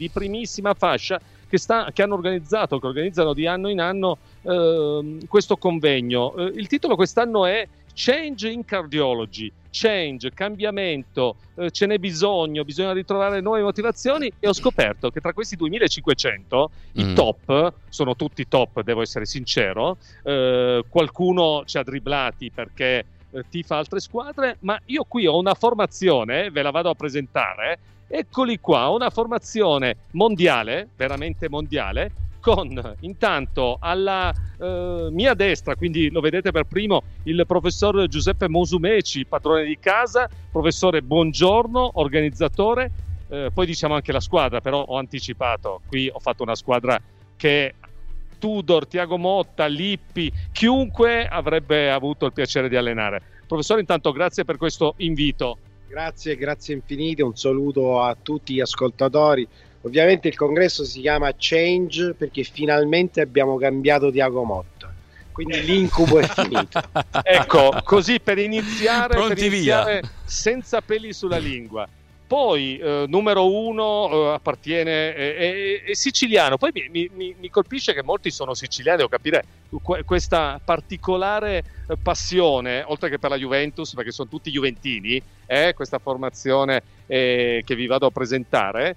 che organizzano di anno in anno questo convegno. Il titolo quest'anno è Change in Cardiology. Change, cambiamento, ce n'è bisogna ritrovare nuove motivazioni, e ho scoperto che tra questi 2500 i top, sono tutti top, devo essere sincero, qualcuno ci ha dribblati perché tifa altre squadre, ma io qui ho una formazione, ve la vado a presentare, eccoli qua, una formazione mondiale, veramente mondiale, con intanto alla mia destra, quindi lo vedete per primo, il professor Giuseppe Mosumeci, padrone di casa. Professore, buongiorno, organizzatore. Poi diciamo anche la squadra, però ho anticipato, qui ho fatto una squadra che Tudor, Tiago Motta, Lippi, chiunque avrebbe avuto il piacere di allenare. Professore, intanto grazie per questo invito. Grazie infinite, un saluto a tutti gli ascoltatori. Ovviamente il congresso si chiama Change perché finalmente abbiamo cambiato Tiago Motta, quindi l'incubo è finito. Ecco, così per iniziare via, senza peli sulla lingua. Poi numero uno appartiene è siciliano. Poi mi colpisce che molti sono siciliani. Devo capire questa particolare passione, oltre che per la Juventus, perché sono tutti juventini, questa formazione che vi vado a presentare.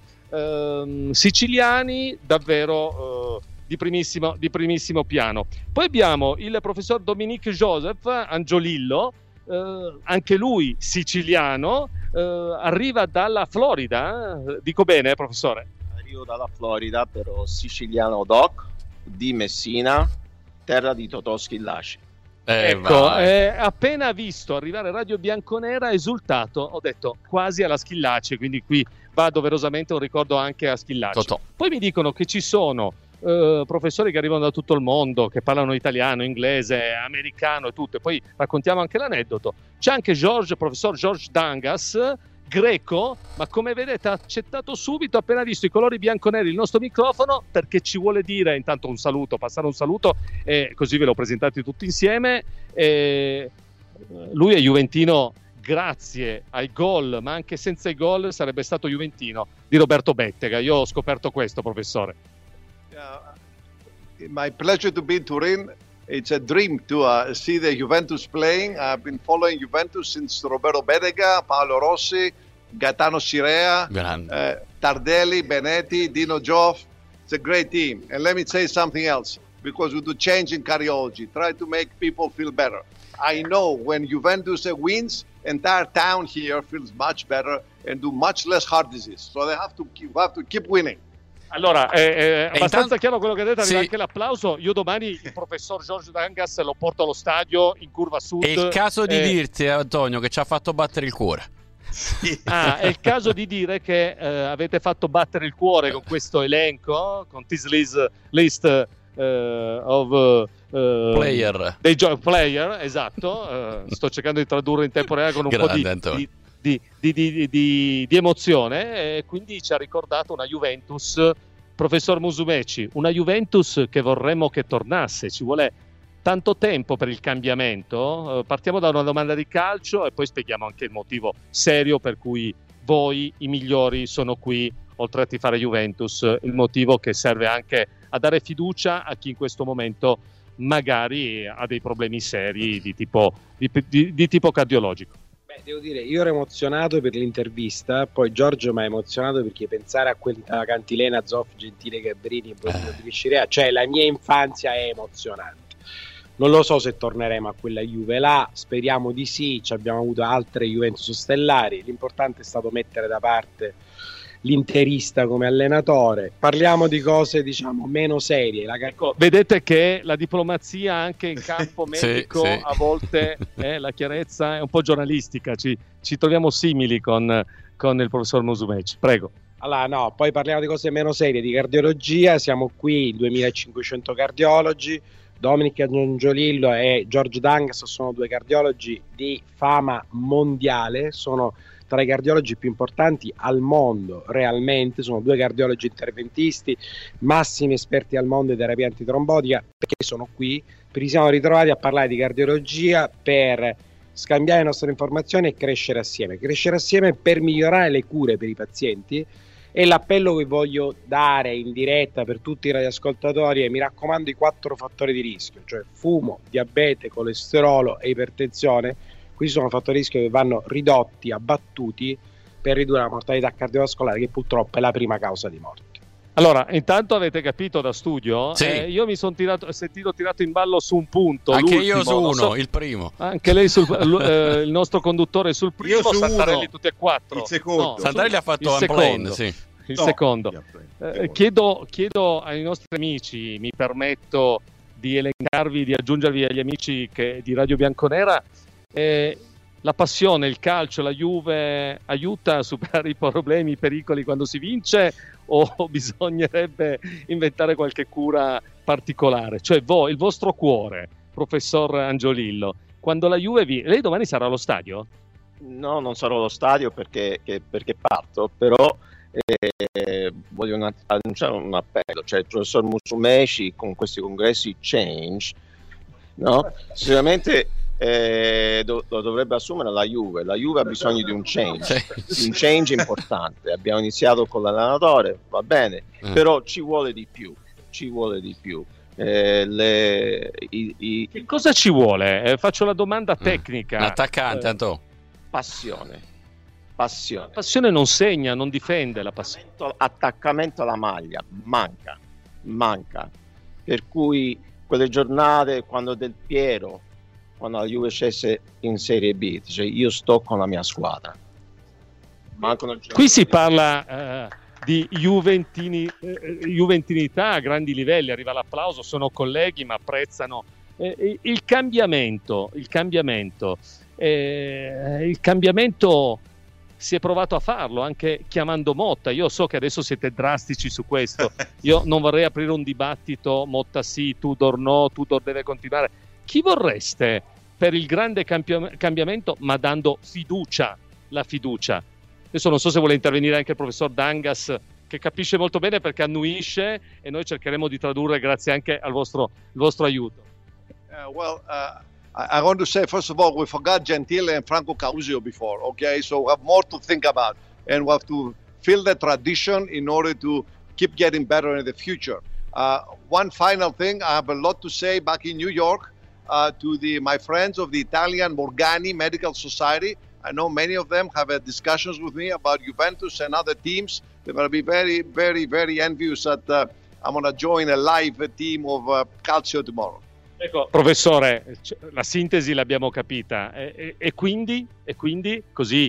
Siciliani davvero di primissimo piano. Poi abbiamo il professor Dominique Joseph Angiolillo, anche lui siciliano, arriva dalla Florida, dico bene, professore? Arrivo dalla Florida, però siciliano doc, di Messina, terra di Totò Schillaci. Ecco, appena visto arrivare Radio Bianconera, esultato, ho detto quasi alla Schillaci, quindi qui va doverosamente un ricordo anche a Schillaci. Totò. Poi mi dicono che ci sono professori che arrivano da tutto il mondo, che parlano italiano, inglese, americano e tutto, e poi raccontiamo anche l'aneddoto. C'è anche professor George Dangas, greco, ma come vedete ha accettato subito, appena visto i colori bianco-neri il nostro microfono, perché ci vuole dire, intanto passare un saluto, così ve l'ho presentati tutti insieme. Lui è juventino grazie ai gol, ma anche senza i gol sarebbe stato juventino, di Roberto Bettega. Io ho scoperto questo, professore. My pleasure to be in Turin. It's a dream to see the Juventus playing. I've been following Juventus since Roberto Bettega, Paolo Rossi, Gaetano Scirea, Tardelli, Benetti, Dino Joff. It's a great team. And let me say something else, because we do change in cardiology, try to make people feel better. I know when Juventus wins, entire town here feels much better and do much less heart disease. So they have to keep winning. Allora, è abbastanza chiaro quello che ha detto, arriva sì. anche l'applauso. Io domani il professor George Dangas lo porto allo stadio in curva sud. È il caso di dirti, Antonio, che ci ha fatto battere il cuore. Sì. È il caso di dire che avete fatto battere il cuore con questo elenco, con this list of Player. dei player, esatto. Sto cercando di tradurre in tempo reale con un Grande, po' di emozione, e quindi ci ha ricordato una Juventus, professor Musumeci, una Juventus che vorremmo che tornasse. Ci vuole tanto tempo per il cambiamento. Partiamo da una domanda di calcio e poi spieghiamo anche il motivo serio per cui voi, i migliori, sono qui, oltre a tifare Juventus, il motivo che serve anche a dare fiducia a chi in questo momento magari ha dei problemi seri di tipo cardiologico. Devo dire, io ero emozionato per l'intervista, poi Giorgio mi ha emozionato perché pensare a quella cantilena Zoff, Gentile, Gabrini e Bordino di Scirea, cioè la mia infanzia è emozionante. Non lo so se torneremo a quella Juve là, speriamo di sì, ci abbiamo avuto altre Juventus stellari, l'importante è stato mettere da parte l'interista come allenatore. Parliamo di cose, diciamo, meno serie. Ecco, vedete che la diplomazia anche in campo medico sì. a volte la chiarezza è un po' giornalistica, ci troviamo simili con il professor Musumeci. Prego. Allora, no, poi parliamo di cose meno serie, di cardiologia. Siamo qui, 2500 cardiologi. Dominic Angiolillo e George Dangas sono due cardiologi di fama mondiale, sono tra i cardiologi più importanti al mondo, realmente. Sono due cardiologi interventisti, massimi esperti al mondo di terapia antitrombotica, perché sono qui, perché siamo ritrovati a parlare di cardiologia per scambiare le nostre informazioni e crescere assieme per migliorare le cure per i pazienti. E l'appello che voglio dare in diretta per tutti i radioascoltatori è: mi raccomando, i 4 fattori di rischio, cioè fumo, diabete, colesterolo e ipertensione. Questi sono fattori di rischio che vanno ridotti, abbattuti per ridurre la mortalità cardiovascolare, che purtroppo è la prima causa di morte. Allora, intanto avete capito da studio? Sì. Io mi sono sentito tirato in ballo su un punto. Anche l'ultimo, io su uno, il primo. Anche lei il nostro conduttore sul primo, Io su Santarelli uno. tutti e 4. Il secondo. No, Santarelli ha fatto il un plane, sì. Il No, secondo. Chiedo ai nostri amici, mi permetto di elencarvi, di aggiungervi agli amici di Radio Bianconera, la passione, il calcio, la Juve aiuta a superare i problemi, i pericoli quando si vince, o bisognerebbe inventare qualche cura particolare? Cioè voi, il vostro cuore, professor Angiolillo, quando la Juve lei domani sarà allo stadio? No, non sarò allo stadio perché parto, però voglio annunciare un appello, cioè il professor Musumeci con questi congressi Change, no? Sicuramente lo dovrebbe assumere la Juve. La Juve ha bisogno di un change importante. Abbiamo iniziato con l'allenatore, va bene, però ci vuole di più. Che cosa ci vuole? Faccio la domanda tecnica. L'attaccante, Anto. Passione. La passione non segna, non difende. La passione. Attaccamento alla maglia manca. Per cui quelle giornate quando Del Piero, quando la Juve scese in Serie B, dice: io sto con la mia squadra. Qui si parla di juventinità a grandi livelli, arriva l'applauso, sono colleghi ma apprezzano il cambiamento si è provato a farlo anche chiamando Motta. Io so che adesso siete drastici su questo, io non vorrei aprire un dibattito Motta sì, Tudor no, Tudor deve continuare. Chi vorreste per il grande cambiamento, ma dando fiducia, la fiducia? Adesso non so se vuole intervenire anche il professor Dangas, che capisce molto bene perché annuisce, e noi cercheremo di tradurre grazie anche al vostro aiuto. I want to say, first of all, we forgot Gentile and Franco Causio before, okay? So we have more to think about, and we have to fill the tradition in order to keep getting better in the future. One final thing, I have a lot to say back in New York to my friends of the Italian Morgani Medical Society. I know many of them have had discussions with me about Juventus and other teams. They're going to be very, very, very envious that I'm going to join a live team of Calcio tomorrow. Ecco, professore, la sintesi l'abbiamo capita e quindi così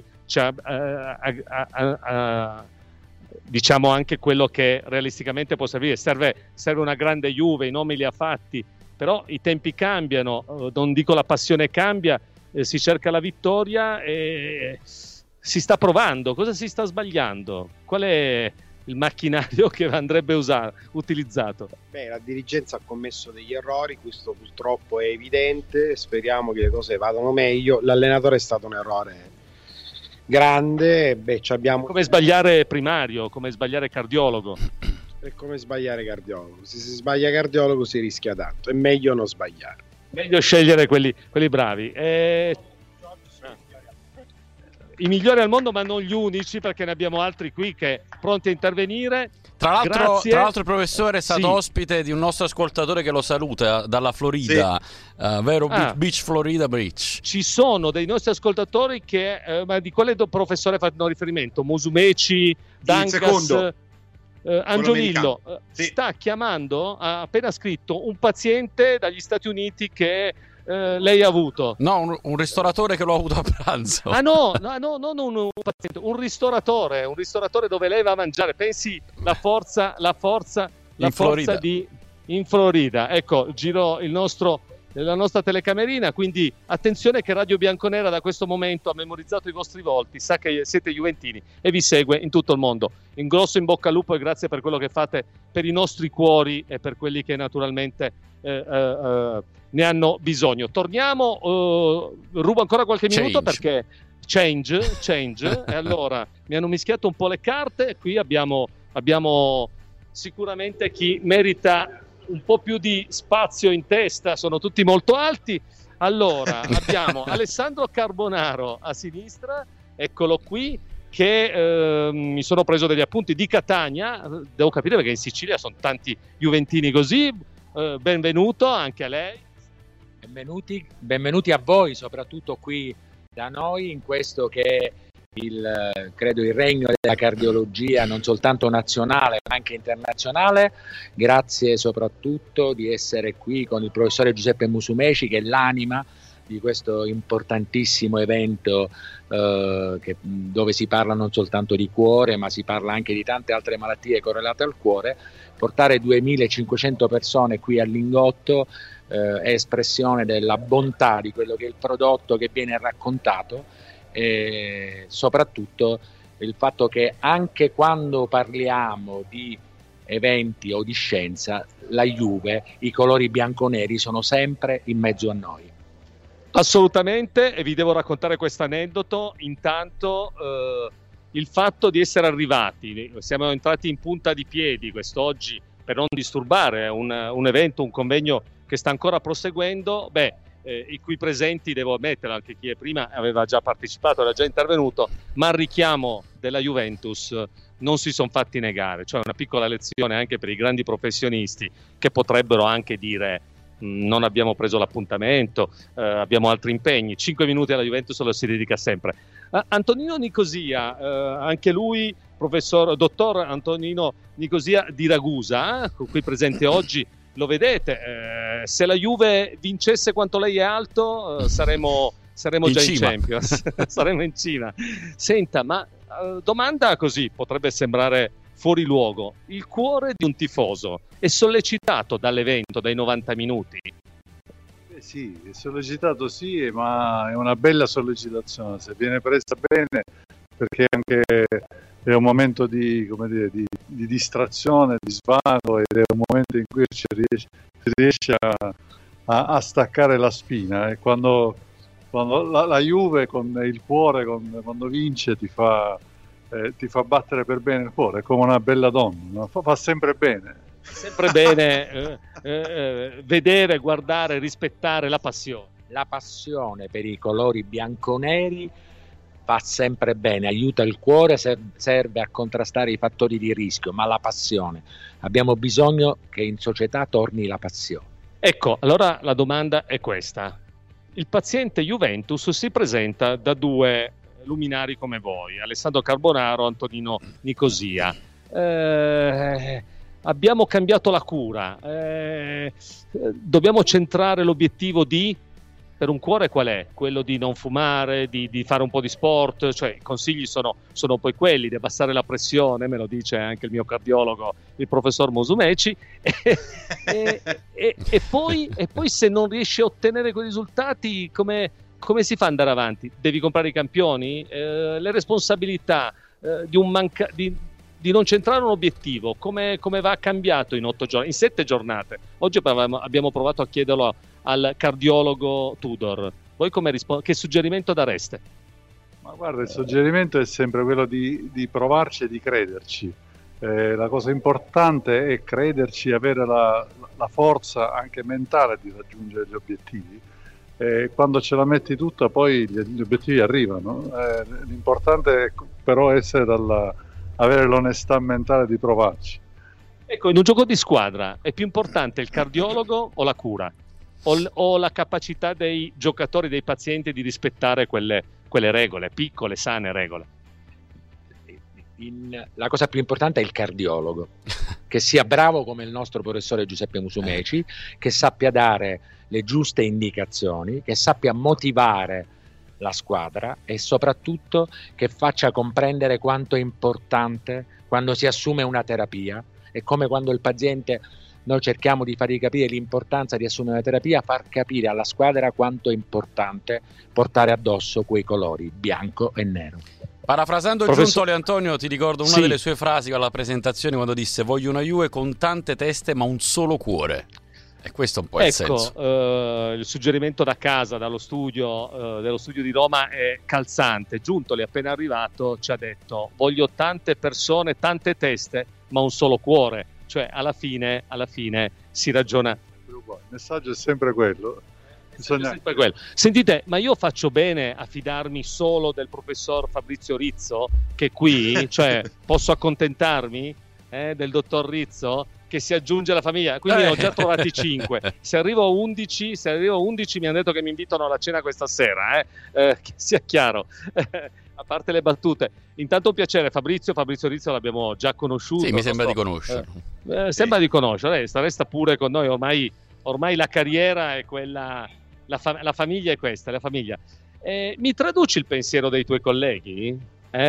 diciamo anche quello che realisticamente può servire. Serve una grande Juve, i nomi li ha fatti, però i tempi cambiano, non dico la passione cambia, si cerca la vittoria e si sta provando. Cosa si sta sbagliando? Qual è il macchinario che andrebbe utilizzato? Beh, la dirigenza ha commesso degli errori, questo purtroppo è evidente, speriamo che le cose vadano meglio. L'allenatore è stato un errore grande, come sbagliare primario, come sbagliare cardiologo. È come sbagliare cardiologo, se si sbaglia cardiologo si rischia tanto, è meglio non sbagliare. Meglio scegliere quelli bravi. I migliori al mondo, ma non gli unici, perché ne abbiamo altri qui che pronti a intervenire. Tra l'altro il professore è stato ospite di un nostro ascoltatore che lo saluta dalla Florida, vero? Beach Florida Beach. Ci sono dei nostri ascoltatori che, ma di quale professore fanno riferimento? Musumeci, Dangas, Angiolillo sta chiamando, ha appena scritto, un paziente dagli Stati Uniti che lei ha avuto. No, un ristoratore che lo ha avuto a pranzo. No, non un paziente, un ristoratore dove lei va a mangiare. Pensi la forza in Florida. Ecco, giro la nostra telecamerina, quindi attenzione che Radio Bianconera da questo momento ha memorizzato i vostri volti, sa che siete juventini e vi segue in tutto il mondo. Un grosso in bocca al lupo e grazie per quello che fate per i nostri cuori e per quelli che naturalmente ne hanno bisogno. Torniamo, rubo ancora qualche minuto perché change e allora mi hanno mischiato un po' le carte. Qui abbiamo sicuramente chi merita un po' più di spazio in testa, sono tutti molto alti. Allora abbiamo Alessandro Carbonaro a sinistra, eccolo qui, che mi sono preso degli appunti, di Catania, devo capire perché in Sicilia sono tanti juventini così. Benvenuto anche a lei. Benvenuti a voi, soprattutto qui da noi, in questo che è credo il regno della cardiologia non soltanto nazionale ma anche internazionale. Grazie soprattutto di essere qui con il professore Giuseppe Musumeci, che è l'anima di questo importantissimo evento dove si parla non soltanto di cuore ma si parla anche di tante altre malattie correlate al cuore. Portare 2500 persone qui al Lingotto è espressione della bontà di quello che è il prodotto che viene raccontato, e soprattutto il fatto che anche quando parliamo di eventi o di scienza, la Juve, i colori bianconeri sono sempre in mezzo a noi. Assolutamente, e vi devo raccontare questo aneddoto. Intanto il fatto di essere arrivati, siamo entrati in punta di piedi quest'oggi per non disturbare un evento, un convegno che sta ancora proseguendo. I qui presenti, devo ammettere, anche chi è prima aveva già partecipato, era già intervenuto, ma al richiamo della Juventus non si sono fatti negare, cioè una piccola lezione anche per i grandi professionisti che potrebbero anche dire non abbiamo preso l'appuntamento, abbiamo altri impegni. 5 minuti alla Juventus lo si dedica sempre. Antonino Nicosia, anche lui dottor Antonino Nicosia di Ragusa, qui presente oggi. Lo vedete, se la Juve vincesse quanto lei è alto, saremo già in Champions, saremo in cima. Senta, ma domanda così, potrebbe sembrare fuori luogo. Il cuore di un tifoso è sollecitato dall'evento, dai 90 minuti? Sì, è sollecitato sì, ma è una bella sollecitazione. Se viene presa bene perché anche è un momento di, come dire, di distrazione, di svago, ed è un momento in cui si riesce a staccare la spina, e quando la Juve con il cuore, quando vince, ti fa battere per bene il cuore, è come una bella donna, no? Fa sempre bene. Sempre bene vedere, guardare, rispettare la passione. La passione per i colori bianconeri fa sempre bene, aiuta il cuore, serve a contrastare i fattori di rischio, ma la passione, abbiamo bisogno che in società torni la passione. Ecco, allora la domanda è questa. Il paziente Juventus si presenta da due luminari come voi, Alessandro Carbonaro, Antonino Nicosia. Abbiamo cambiato la cura, dobbiamo centrare l'obiettivo per un cuore qual è? Quello di non fumare, di fare un po' di sport, cioè i consigli sono poi quelli di abbassare la pressione, me lo dice anche il mio cardiologo, il professor Musumeci, e poi se non riesci a ottenere quei risultati, come si fa ad andare avanti? Devi comprare i campioni? Le responsabilità di non centrare un obiettivo, come va cambiato in 7 giornate. Oggi abbiamo provato a chiederlo al cardiologo Tudor. Voi che suggerimento dareste? Ma guarda, il suggerimento è sempre quello di provarci e di crederci. La cosa importante è crederci, avere la forza anche mentale di raggiungere gli obiettivi. Quando ce la metti tutta, poi gli obiettivi arrivano. L'importante è però avere l'onestà mentale di provarci. Ecco, in un gioco di squadra è più importante il cardiologo o la cura? O la capacità dei giocatori, dei pazienti di rispettare quelle regole, piccole, sane regole? La cosa più importante è il cardiologo, che sia bravo come il nostro professore Giuseppe Musumeci, che sappia dare le giuste indicazioni, che sappia motivare la squadra e soprattutto che faccia comprendere quanto è importante quando si assume una terapia. È come quando il paziente, noi cerchiamo di fargli capire l'importanza di assumere una terapia, far capire alla squadra quanto è importante portare addosso quei colori bianco e nero. Parafrasando Giuntoli, Antonio, ti ricordo una delle sue frasi alla presentazione, quando disse: voglio una Juve con tante teste ma un solo cuore. E questo è un po' il senso. Il suggerimento da casa, dello studio di Roma è calzante. Giuntoli, appena arrivato, ci ha detto: voglio tante persone, tante teste, ma un solo cuore. Cioè, alla fine si ragiona. Il messaggio è sempre quello. Sentite, ma io faccio bene a fidarmi solo del professor Fabrizio Rizzo, che qui, cioè, posso accontentarmi del dottor Rizzo, che si aggiunge alla famiglia? Quindi ne ho già trovati 5. Se arrivo a 11 mi hanno detto che mi invitano alla cena questa sera, che sia chiaro. A parte le battute, intanto un piacere. Fabrizio Rizzo l'abbiamo già conosciuto. Sì, mi sembra di conoscerlo. Sembra di conoscere, resta pure con noi. Ormai la carriera è quella, la famiglia è questa, la famiglia. Mi traduci il pensiero dei tuoi colleghi?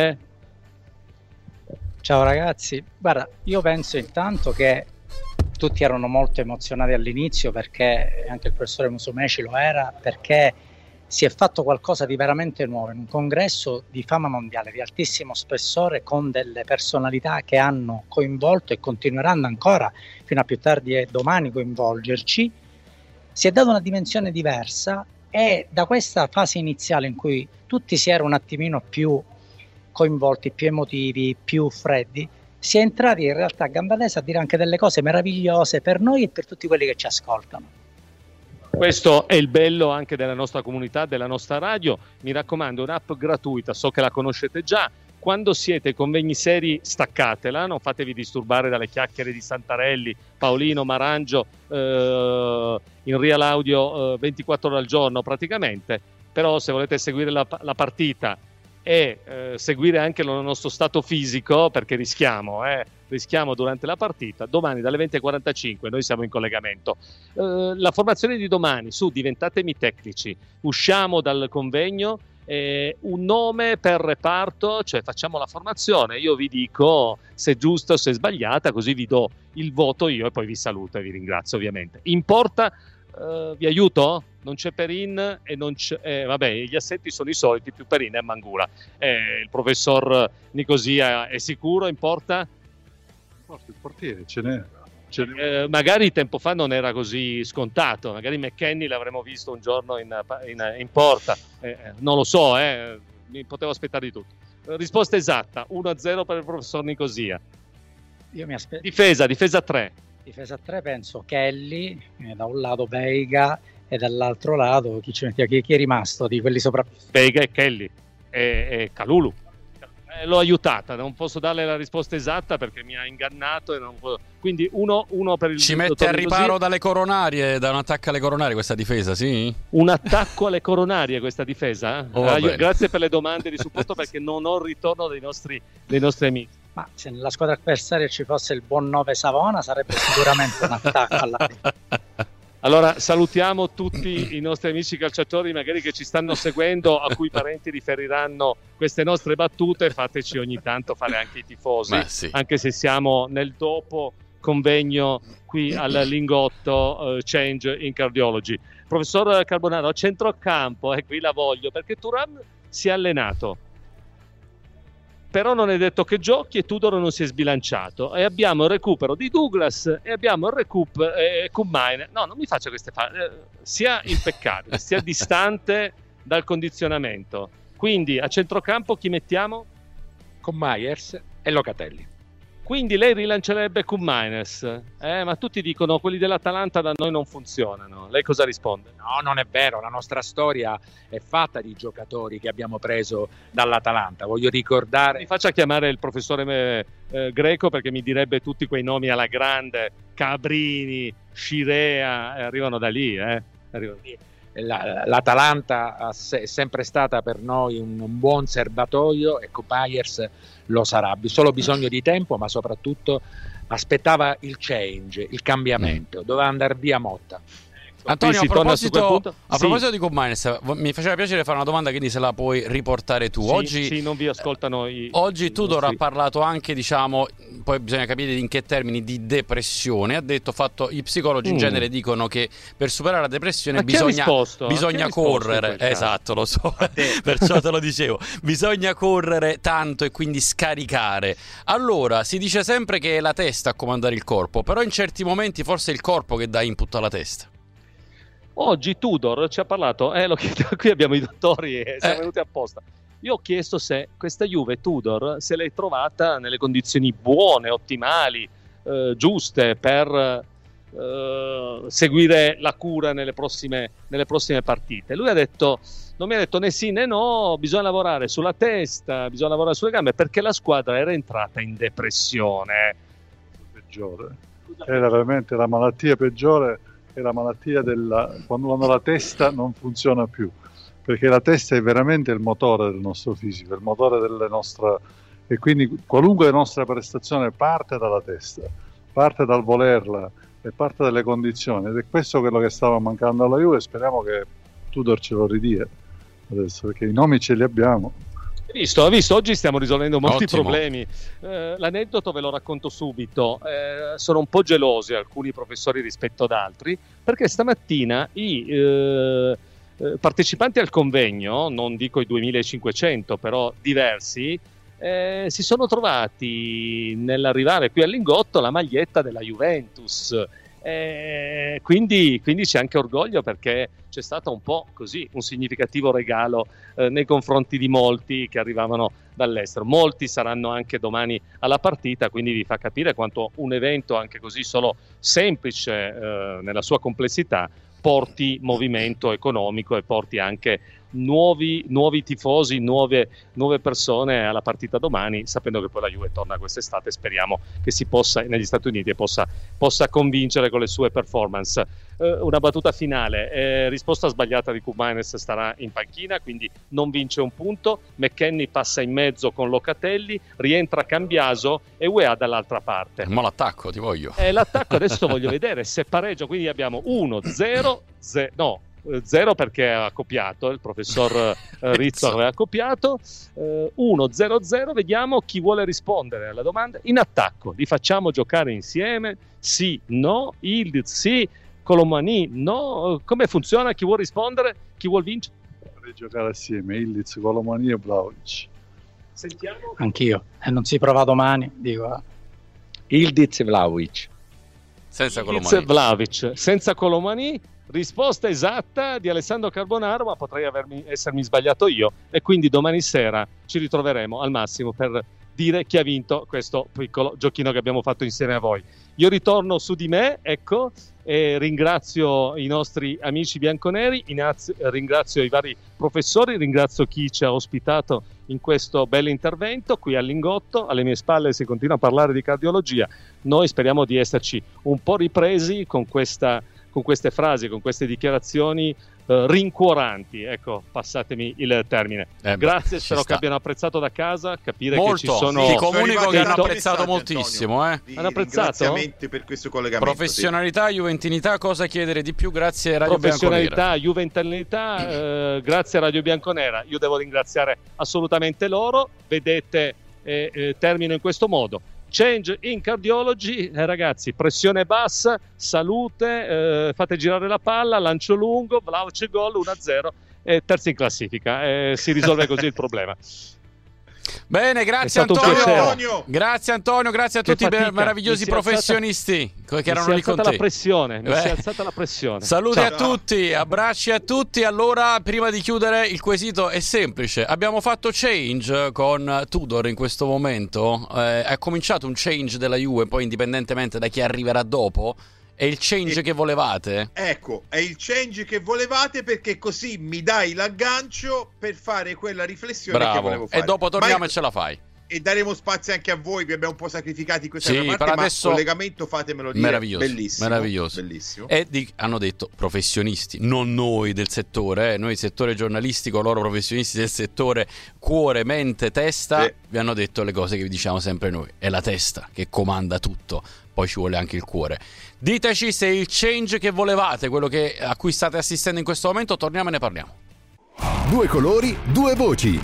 Ciao ragazzi, guarda, io penso intanto che tutti erano molto emozionati all'inizio, perché anche il professore Musumeci lo era, perché si è fatto qualcosa di veramente nuovo, in un congresso di fama mondiale, di altissimo spessore, con delle personalità che hanno coinvolto e continueranno ancora fino a più tardi e domani coinvolgerci. Si è data una dimensione diversa, e da questa fase iniziale in cui tutti si erano un attimino più coinvolti, più emotivi, più freddi, si è entrati in realtà a gamba tesa a dire anche delle cose meravigliose per noi e per tutti quelli che ci ascoltano. Questo è il bello anche della nostra comunità, della nostra radio. Mi raccomando, un'app gratuita, so che la conoscete già. Quando siete ai convegni seri, staccatela, non fatevi disturbare dalle chiacchiere di Santarelli, Paolino, Marangio, in real audio 24 ore al giorno praticamente. Però se volete seguire la partita e seguire anche il nostro stato fisico, perché rischiamo durante la partita, domani dalle 20:45 noi siamo in collegamento. La formazione di domani su Diventatemi Tecnici, usciamo dal convegno, un nome per reparto, cioè facciamo la formazione, io vi dico se è giusta o se è sbagliata, così vi do il voto io e poi vi saluto e vi ringrazio ovviamente. Importa Vi aiuto? Non c'è Perin e non c'è... vabbè, gli assetti sono i soliti, più Perin e Mangula. Il professor Nicosia è sicuro in porta? Il portiere ce n'è. Magari tempo fa non era così scontato, magari McKennie l'avremmo visto un giorno in porta, non lo so, mi potevo aspettare di tutto. Risposta esatta, 1-0 per il professor Nicosia. Io mi aspetto. Difesa 3. Difesa 3 penso Kelly, da un lato Veiga e dall'altro lato chi è rimasto di quelli sopravvissuti? Veiga e Kelly e Kalulu. L'ho aiutata, non posso darle la risposta esatta perché mi ha ingannato e quindi uno per il... Ci mette a riparo dalle coronarie, da un attacco alle coronarie questa difesa, sì? Un attacco alle coronarie questa difesa? Grazie per le domande di supporto perché non ho il ritorno dei nostri amici. Ma se nella squadra avversaria ci fosse il buon 9 Savona sarebbe sicuramente un attacco alla... Allora salutiamo tutti i nostri amici calciatori magari che ci stanno seguendo, a cui i parenti riferiranno queste nostre battute. Fateci ogni tanto fare anche i tifosi, sì. Anche se siamo nel dopo convegno qui al Lingotto Change in Cardiology. Professor Carbonaro, a centrocampo, qui la voglio perché Thuram si è allenato, però non è detto che giochi e Tudor non si è sbilanciato e abbiamo il recupero di Douglas e abbiamo il recupero Kuhn. No, non mi faccia queste sia impeccabile, sia distante dal condizionamento. Quindi a centrocampo chi mettiamo? Con Myers e Locatelli. Quindi lei rilancerebbe Kuhn-Miners, ma tutti dicono quelli dell'Atalanta da noi non funzionano. Lei cosa risponde? No, non è vero, la nostra storia è fatta di giocatori che abbiamo preso dall'Atalanta. Voglio ricordare... Mi faccia chiamare il professore Greco perché mi direbbe tutti quei nomi alla grande, Cabrini, Scirea, arrivano da lì. L'Atalanta è sempre stata per noi un buon serbatoio e Myers lo sarà, solo bisogno di tempo, ma soprattutto aspettava il change, il cambiamento, doveva andare via Motta. Antonio, a proposito di Kuhn-Miners, mi faceva piacere fare una domanda, quindi se la puoi riportare tu. Oggi non vi ascoltano oggi Tudor ha parlato anche, diciamo, poi bisogna capire in che termini, di depressione. Ha detto, gli psicologi in genere dicono che per superare la depressione bisogna correre. Esatto, lo so, perciò te lo dicevo. Bisogna correre tanto e quindi scaricare. Allora, si dice sempre che è la testa a comandare il corpo, però in certi momenti forse è il corpo che dà input alla testa. Oggi Tudor ci ha parlato, lo chiedo, qui abbiamo i dottori e siamo venuti apposta. Io ho chiesto se questa Juve Tudor se l'è trovata nelle condizioni buone, ottimali, giuste per seguire la cura nelle prossime partite. Lui ha detto, non mi ha detto né sì né no, bisogna lavorare sulla testa, bisogna lavorare sulle gambe, perché la squadra era entrata in depressione. Peggiore. Era veramente la malattia peggiore. È la malattia quando la testa non funziona più, perché la testa è veramente il motore del nostro fisico, il motore delle nostre, e quindi qualunque nostra prestazione parte dalla testa, parte dal volerla e parte dalle condizioni, ed è questo quello che stava mancando alla Juve. Speriamo che Tudor ce lo ridia adesso, perché i nomi ce li abbiamo. Ha visto, oggi stiamo risolvendo molti problemi. L'aneddoto ve lo racconto subito. Sono un po' gelosi alcuni professori rispetto ad altri, perché stamattina i partecipanti al convegno, non dico i 2500, però diversi, si sono trovati nell'arrivare qui al Lingotto la maglietta della Juventus. Quindi c'è anche orgoglio, perché c'è stato un po' così un significativo regalo nei confronti di molti che arrivavano dall'estero. Molti saranno anche domani alla partita, quindi vi fa capire quanto un evento anche così solo semplice nella sua complessità porti movimento economico e porti anche nuovi tifosi, nuove persone alla partita domani, sapendo che poi la Juve torna quest'estate. Speriamo che si possa negli Stati Uniti e possa convincere con le sue performance. Una battuta finale, risposta sbagliata di Kuhn-Miners, starà in panchina, quindi non vince un punto. McKennie passa in mezzo con Locatelli, rientra Cambiaso e UEA dall'altra parte. Ma l'attacco ti voglio. L'attacco adesso voglio vedere se pareggio, quindi abbiamo 1-0, 0 perché ha accoppiato, il professor Rizzo aveva accoppiato, 1-0-0, vediamo chi vuole rispondere alla domanda. In attacco, li facciamo giocare insieme? Sì, no, il sì, Colomani, no? Come funziona? Chi vuol rispondere? Chi vuol vincere? Vorrei giocare assieme Ildiz, Colomani e Vlahovic. Sentiamo. Anch'io, e non si prova domani, dico. Ildiz e Vlahovic. Senza Ildiz Colomani. Vlahovic, senza Colomani. Risposta esatta di Alessandro Carbonaro, ma potrei essermi sbagliato io, e quindi domani sera ci ritroveremo al massimo per dire chi ha vinto questo piccolo giochino che abbiamo fatto insieme a voi. Io ritorno su di me, ecco, e ringrazio i nostri amici bianconeri, ringrazio i vari professori, ringrazio chi ci ha ospitato in questo bel intervento qui al Lingotto. Alle mie spalle si continua a parlare di cardiologia, noi speriamo di esserci un po' ripresi con queste frasi, con queste dichiarazioni rincuoranti, ecco, passatemi il termine. Grazie, spero che abbiano apprezzato da casa, capire molto. Che ci sono... Ti comunico che hanno apprezzato moltissimo, Hanno apprezzato? Per questo collegamento. Professionalità, juventinità, cosa chiedere di più? Grazie Radio Professionalità, juventinità, grazie a Radio Bianconera. Io devo ringraziare assolutamente loro. Vedete, termino in questo modo. Change in Cardiology, ragazzi, pressione bassa, salute, fate girare la palla, lancio lungo, Vlahovic gol 1-0, terzi in classifica, si risolve così il problema. Bene, grazie Antonio. Grazie Antonio, grazie a tutti i meravigliosi professionisti che erano lì con te. Mi si è alzata la pressione. Saluti a tutti, abbracci a tutti. Allora, prima di chiudere, il quesito è semplice. Abbiamo fatto change con Tudor in questo momento. È cominciato un change della Juve, poi indipendentemente da chi arriverà dopo. È il change che volevate? Ecco, è il change che volevate, perché così mi dai l'aggancio per fare quella riflessione che volevo fare. E dopo torniamo e ce la fai. E daremo spazio anche a voi, vi abbiamo un po' sacrificati questa parte, però adesso... ma collegamento fatemelo dire. Meraviglioso. E hanno detto professionisti, non noi del settore, noi settore giornalistico, loro professionisti del settore cuore, mente, testa, vi hanno detto le cose che vi diciamo sempre noi, è la testa che comanda tutto, poi ci vuole anche il cuore. Diteci se il change che volevate, quello a cui state assistendo in questo momento, torniamo e ne parliamo. Due colori, due voci.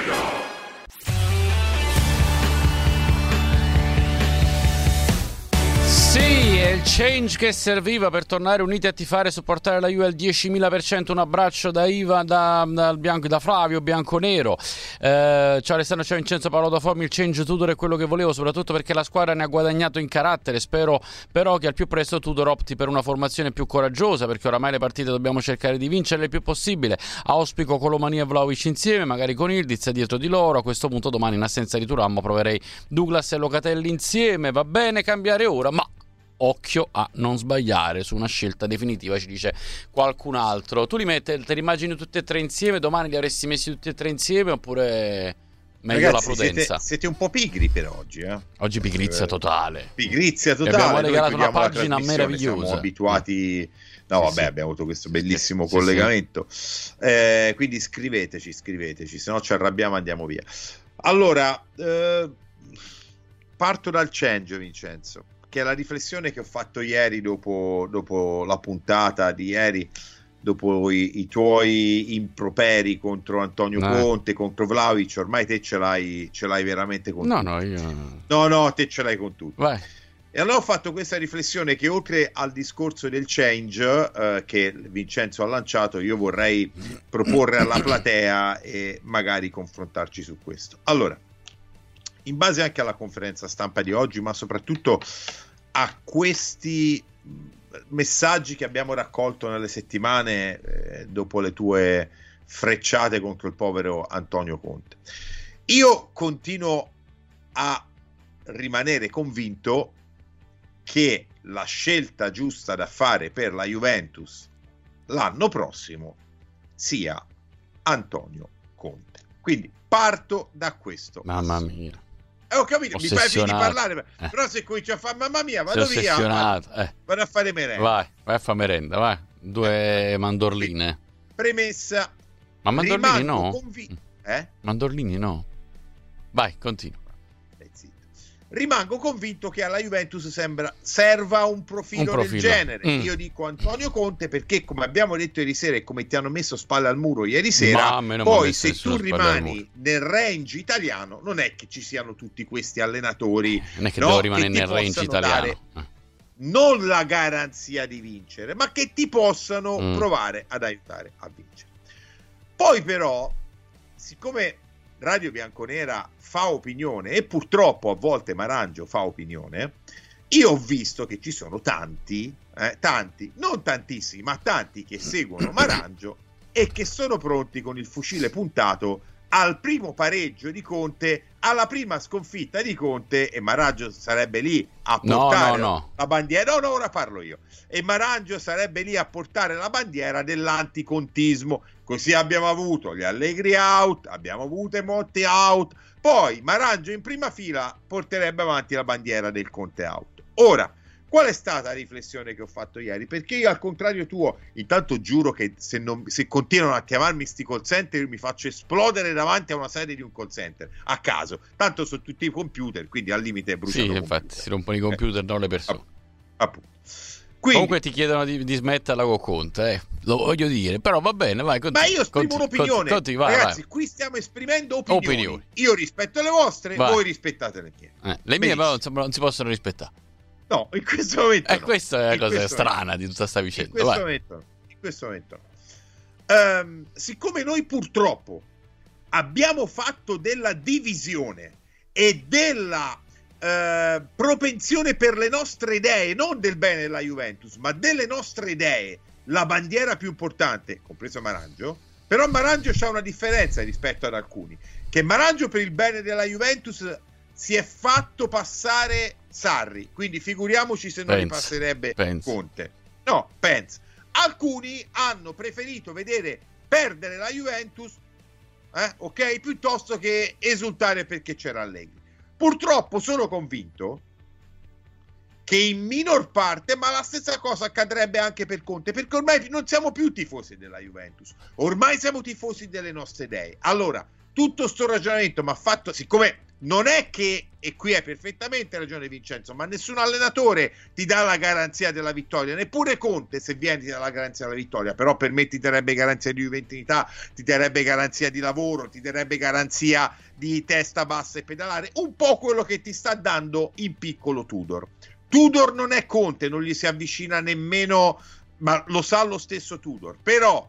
Sì, è il change che serviva per tornare uniti a tifare e supportare la Juve al 10.000%. Un abbraccio da Iva, da Flavio Bianconero. Ciao Alessandro, ciao Vincenzo, Paolo da Formi. Il change Tudor è quello che volevo, soprattutto perché la squadra ne ha guadagnato in carattere. Spero però che al più presto Tudor opti per una formazione più coraggiosa, perché oramai le partite dobbiamo cercare di vincerle il più possibile. Auspico Colomani e Vlahovic insieme, magari con Ildiz dietro di loro. A questo punto domani, in assenza di Thuram, proverei Douglas e Locatelli insieme. Va bene cambiare ora, ma occhio a non sbagliare su una scelta definitiva, ci dice qualcun altro. Tu te li immagini tutti e tre insieme? Domani li avresti messi tutti e tre insieme, oppure meglio ragazzi, la prudenza? Siete un po' pigri per oggi, Oggi pigrizia totale. Pigrizia totale. Abbiamo regalato una pagina meravigliosa. Siamo abituati. No, vabbè, abbiamo avuto questo bellissimo sì, collegamento. Quindi scriveteci, se no ci arrabbiamo e andiamo via. Allora, parto dal change, Vincenzo, che è la riflessione che ho fatto ieri dopo la puntata di ieri, dopo i tuoi improperi contro Antonio Conte, contro Vlahovic. Ormai te ce l'hai veramente con tutti. No, te ce l'hai con tutti. Vai. E allora ho fatto questa riflessione che, oltre al discorso del change che Vincenzo ha lanciato, io vorrei proporre alla platea e magari confrontarci su questo. Allora, in base anche alla conferenza stampa di oggi, ma soprattutto a questi messaggi che abbiamo raccolto nelle settimane dopo le tue frecciate contro il povero Antonio Conte, io continuo a rimanere convinto che la scelta giusta da fare per la Juventus l'anno prossimo sia Antonio Conte. Quindi parto da questo. Mamma mia. Ho capito, mi fai finire di parlare, però se cominci a fare mamma mia, vado via, vado a fare merenda. Vai a fare merenda, vai. 2 mandorline. Premessa. Ma mandorlini no? Mandorlini no. Vai, continua. Rimango convinto che alla Juventus serva un profilo del genere. Io dico Antonio Conte perché, come abbiamo detto ieri sera e come ti hanno messo spalle al muro ieri sera, poi se tu rimani nel range italiano, non è che ci siano tutti questi allenatori, non è che devo rimanere nel range italiano. non la garanzia di vincere, ma che ti possano provare ad aiutare a vincere. Poi però, siccome Radio Bianconera fa opinione e purtroppo a volte Marangio fa opinione, io ho visto che ci sono tanti, non tantissimi, ma tanti che seguono Marangio e che sono pronti con il fucile puntato al primo pareggio di Conte, alla prima sconfitta di Conte, e Marangio sarebbe lì a portare la bandiera. No, ora parlo io. E Marangio sarebbe lì a portare la bandiera dell'anticontismo. Così abbiamo avuto gli Allegri out, abbiamo avuto i Motti out, poi Marangio in prima fila porterebbe avanti la bandiera del Conte out. Ora, qual è stata la riflessione che ho fatto ieri? Perché io, al contrario tuo, intanto giuro che se continuano a chiamarmi sti call center, io mi faccio esplodere davanti a una sede di un call center a caso. Tanto sono tutti i computer, quindi al limite bruciano. Sì, infatti si rompono i computer, non le persone. Appunto. Quindi, comunque ti chiedono di smetterla con Conte, lo voglio dire, però va bene, vai. Ma io esprimo un'opinione, ragazzi, qui stiamo esprimendo opinioni. Io rispetto le vostre, voi rispettate le mie. Le mie però non si possono rispettare. No, in questo momento no. Questa è la cosa strana di tutta questa vicenda. In questo momento. Siccome noi purtroppo abbiamo fatto della divisione e della propensione per le nostre idee, non del bene della Juventus, ma delle nostre idee, la bandiera più importante, compreso Marangio. Però Marangio c'ha una differenza rispetto ad alcuni, che Marangio per il bene della Juventus si è fatto passare Sarri, quindi figuriamoci se non ripasserebbe Conte. No, pensa. Alcuni hanno preferito vedere perdere la Juventus, ok, piuttosto che esultare perché c'era Allegri. Purtroppo sono convinto che in minor parte, ma la stessa cosa accadrebbe anche per Conte, perché ormai non siamo più tifosi della Juventus, ormai siamo tifosi delle nostre idee. Allora, tutto sto ragionamento mi ha fatto, siccome non è che, e qui hai perfettamente ragione Vincenzo, ma nessun allenatore ti dà la garanzia della vittoria, neppure Conte, se viene ti dà la garanzia della vittoria, però per me ti darebbe garanzia di juventinità, ti darebbe garanzia di lavoro, ti darebbe garanzia di testa bassa e pedalare, un po' quello che ti sta dando in piccolo Tudor. Tudor non è Conte, non gli si avvicina nemmeno, ma lo sa lo stesso Tudor. Però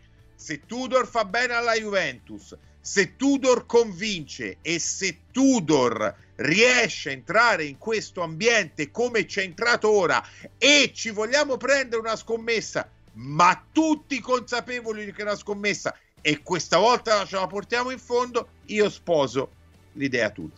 se Tudor fa bene alla Juventus, se Tudor convince e se Tudor riesce a entrare in questo ambiente come c'è entrato ora, e ci vogliamo prendere una scommessa, ma tutti consapevoli che è una scommessa, e questa volta ce la portiamo in fondo, io sposo l'idea Tudor.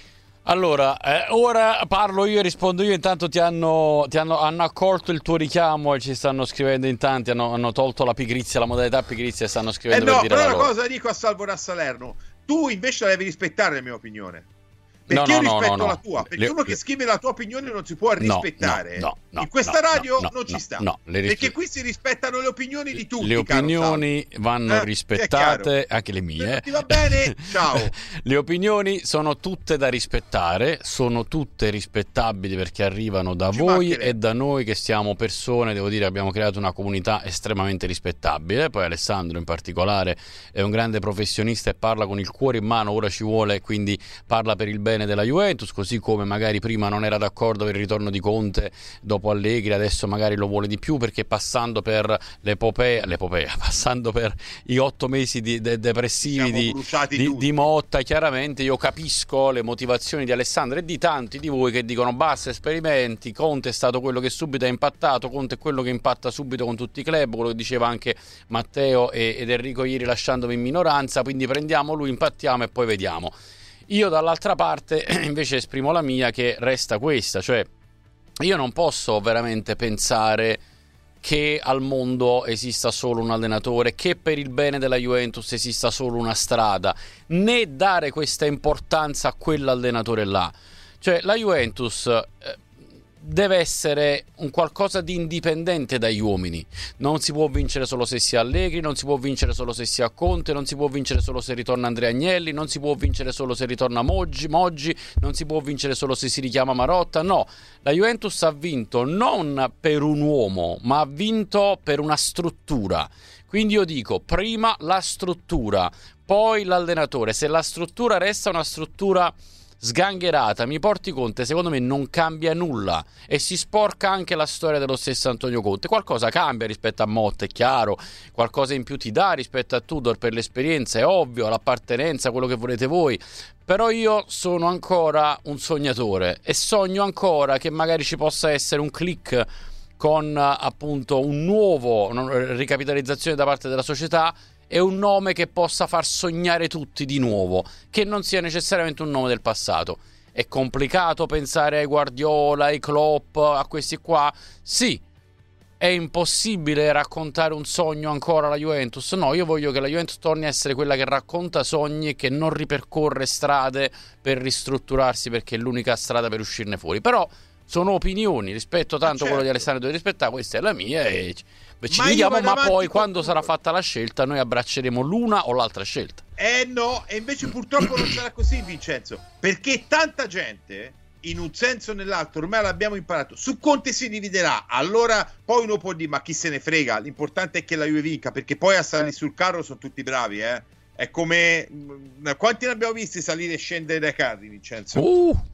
Allora, ora parlo io e rispondo io. Intanto hanno accolto il tuo richiamo e ci stanno scrivendo in tanti, hanno tolto la pigrizia, la modalità pigrizia, e stanno scrivendo per dire però la una cosa dico a Salvo Rassalerno: tu invece devi rispettare la mia opinione, perché io rispetto la tua, perché uno che scrive la tua opinione non si può rispettare. In questa radio non ci sta, perché qui si rispettano le opinioni di tutti. Le opinioni vanno rispettate, anche le mie. Se ti va bene, ciao. Le opinioni sono tutte da rispettare, sono tutte rispettabili perché arrivano da voi e da noi che siamo persone, devo dire, abbiamo creato una comunità estremamente rispettabile. Poi Alessandro in particolare è un grande professionista e parla con il cuore in mano, ora ci vuole, quindi parla per il bene della Juventus, così come magari prima non era d'accordo per il ritorno di Conte dopo Allegri, adesso magari lo vuole di più, perché passando per l'epopea, passando per i 8 mesi depressivi di Motta, chiaramente io capisco le motivazioni di Alessandro e di tanti di voi che dicono basta esperimenti, Conte è stato quello che subito ha impattato, Conte è quello che impatta subito con tutti i club, quello che diceva anche Matteo ed Enrico ieri lasciandomi in minoranza, quindi prendiamo lui, impattiamo e poi vediamo. Io dall'altra parte invece esprimo la mia, che resta questa, cioè io non posso veramente pensare che al mondo esista solo un allenatore, che per il bene della Juventus esista solo una strada, né dare questa importanza a quell'allenatore là. Cioè la Juventus deve essere un qualcosa di indipendente dagli uomini. Non si può vincere solo se si è Allegri, non si può vincere solo se si è Conte, non si può vincere solo se ritorna Andrea Agnelli, non si può vincere solo se ritorna Moggi, non si può vincere solo se si richiama Marotta. No, la Juventus ha vinto non per un uomo, ma ha vinto per una struttura. Quindi io dico, prima la struttura, poi l'allenatore. Se la struttura resta una struttura sgangherata, mi porti Conte, secondo me non cambia nulla e si sporca anche la storia dello stesso Antonio Conte. Qualcosa cambia rispetto a Motta, è chiaro, qualcosa in più ti dà rispetto a Tudor per l'esperienza, è ovvio, l'appartenenza, quello che volete voi, però io sono ancora un sognatore e sogno ancora che magari ci possa essere un click con appunto una ricapitalizzazione da parte della società e un nome che possa far sognare tutti di nuovo, che non sia necessariamente un nome del passato. È complicato pensare ai Guardiola, ai Klopp, a questi qua? Sì. È impossibile raccontare un sogno ancora alla Juventus? No, io voglio che la Juventus torni a essere quella che racconta sogni e che non ripercorre strade per ristrutturarsi, perché è l'unica strada per uscirne fuori. Però sono opinioni, rispetto tanto quello di Alessandro, devi rispettare, questa è la mia e ci vediamo, ma poi quando sarà fatta la scelta noi abbracceremo l'una o l'altra scelta. No, e invece purtroppo non sarà così, Vincenzo, perché tanta gente, in un senso o nell'altro, ormai l'abbiamo imparato, su Conte si dividerà, allora poi uno può dire ma chi se ne frega, l'importante è che la Juve vinca, perché poi a salire sul carro sono tutti bravi, è come quanti ne abbiamo visti salire e scendere dai carri, Vincenzo?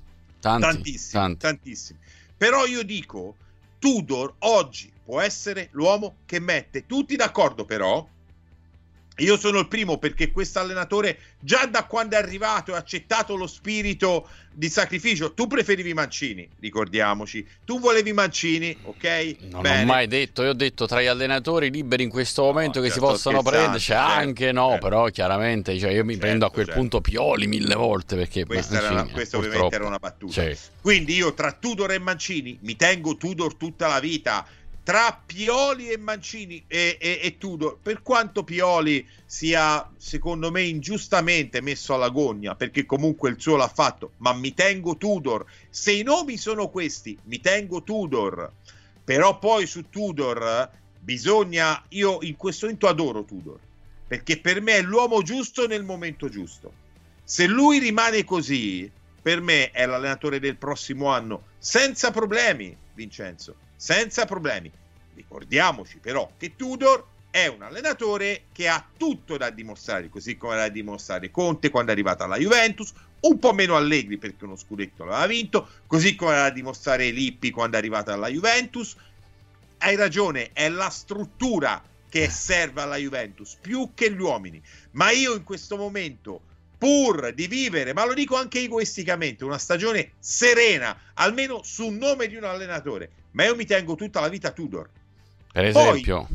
Tantissimi. Però io dico, Tudor oggi può essere l'uomo che mette tutti d'accordo. Però io sono il primo, perché questo allenatore già da quando è arrivato ha accettato lo spirito di sacrificio. Tu preferivi Mancini, ricordiamoci, tu volevi Mancini, ok? Non ho mai detto, io ho detto tra gli allenatori liberi in questo momento che si possono prendere, c'è anche però chiaramente io mi prendo a quel punto Pioli 1000 volte, perché questa ovviamente era una battuta. Quindi io tra Tudor e Mancini mi tengo Tudor tutta la vita. Tra Pioli e Mancini e Tudor, per quanto Pioli sia secondo me ingiustamente messo alla gogna, perché comunque il suo l'ha fatto, ma mi tengo Tudor. Se i nomi sono questi, mi tengo Tudor. Però poi su Tudor bisogna, io in questo momento adoro Tudor, perché per me è l'uomo giusto nel momento giusto. Se lui rimane così, per me è l'allenatore del prossimo anno senza problemi, Vincenzo, senza problemi. Ricordiamoci però che Tudor è un allenatore che ha tutto da dimostrare, così come da dimostrare Conte quando è arrivato alla Juventus, un po' meno Allegri perché uno scudetto l'aveva vinto, così come da dimostrare Lippi quando è arrivato alla Juventus. Hai ragione, è la struttura che serve alla Juventus più che gli uomini, ma io in questo momento, pur di vivere, ma lo dico anche egoisticamente, una stagione serena, almeno sul nome di un allenatore, ma io mi tengo tutta la vita Tudor. Per esempio,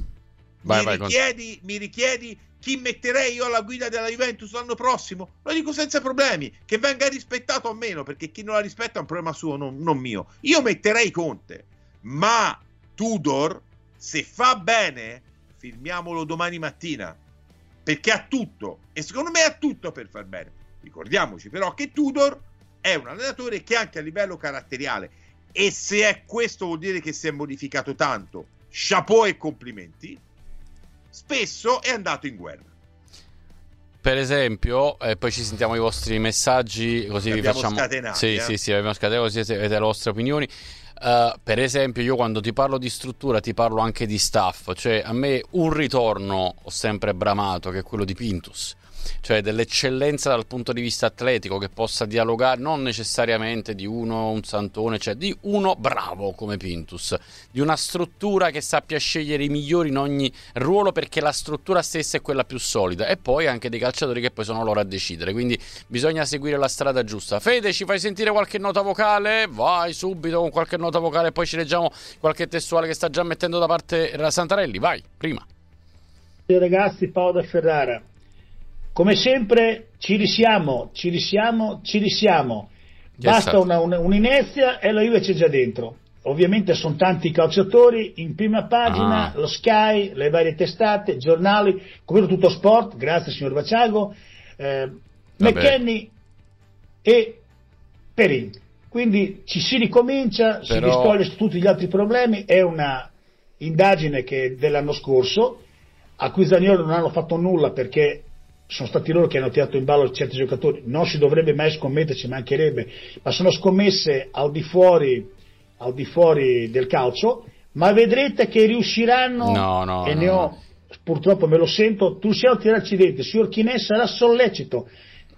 mi richiedi chi metterei io alla guida della Juventus l'anno prossimo? Lo dico senza problemi, che venga rispettato o meno, perché chi non la rispetta è un problema suo, non mio. Io metterei Conte, ma Tudor, se fa bene, firmiamolo domani mattina, perché ha tutto, e secondo me ha tutto per far bene. Ricordiamoci però che Tudor è un allenatore che anche a livello caratteriale, e se è questo vuol dire che si è modificato tanto, chapeau e complimenti, spesso è andato in guerra. Per esempio, poi ci sentiamo i vostri messaggi, così vi facciamo scatenati, sì, abbiamo scatenato, così avete le vostre opinioni. Per esempio, io quando ti parlo di struttura ti parlo anche di staff, cioè a me un ritorno ho sempre bramato, che è quello di Pintus, cioè dell'eccellenza dal punto di vista atletico, che possa dialogare non necessariamente di uno un santone, cioè di uno bravo come Pintus, di una struttura che sappia scegliere i migliori in ogni ruolo, perché la struttura stessa è quella più solida, e poi anche dei calciatori che poi sono loro a decidere, quindi bisogna seguire la strada giusta. Fede, ci fai sentire qualche nota vocale? Vai subito con qualche nota vocale e poi ci leggiamo qualche testuale che sta già mettendo da parte la Santarelli. Vai, prima. Ragazzi, Paolo da Ferrara. Come sempre ci risiamo. Basta un'inerzia e la Juve c'è già dentro. Ovviamente sono tanti calciatori in prima pagina, lo Sky, le varie testate, giornali, come tutto sport, grazie signor Vaciago, McKennie e Perin. Quindi ci si ricomincia, si distoglie tutti gli altri problemi. È una indagine che dell'anno scorso, a cui Zaniolo non hanno fatto nulla perché sono stati loro che hanno tirato in ballo certi giocatori. Non si dovrebbe mai scommetterci, mancherebbe, ma sono scommesse al di fuori del calcio, ma vedrete che riusciranno. Purtroppo me lo sento, tu sei a tirarci dentro, signor Chinè sarà sollecito,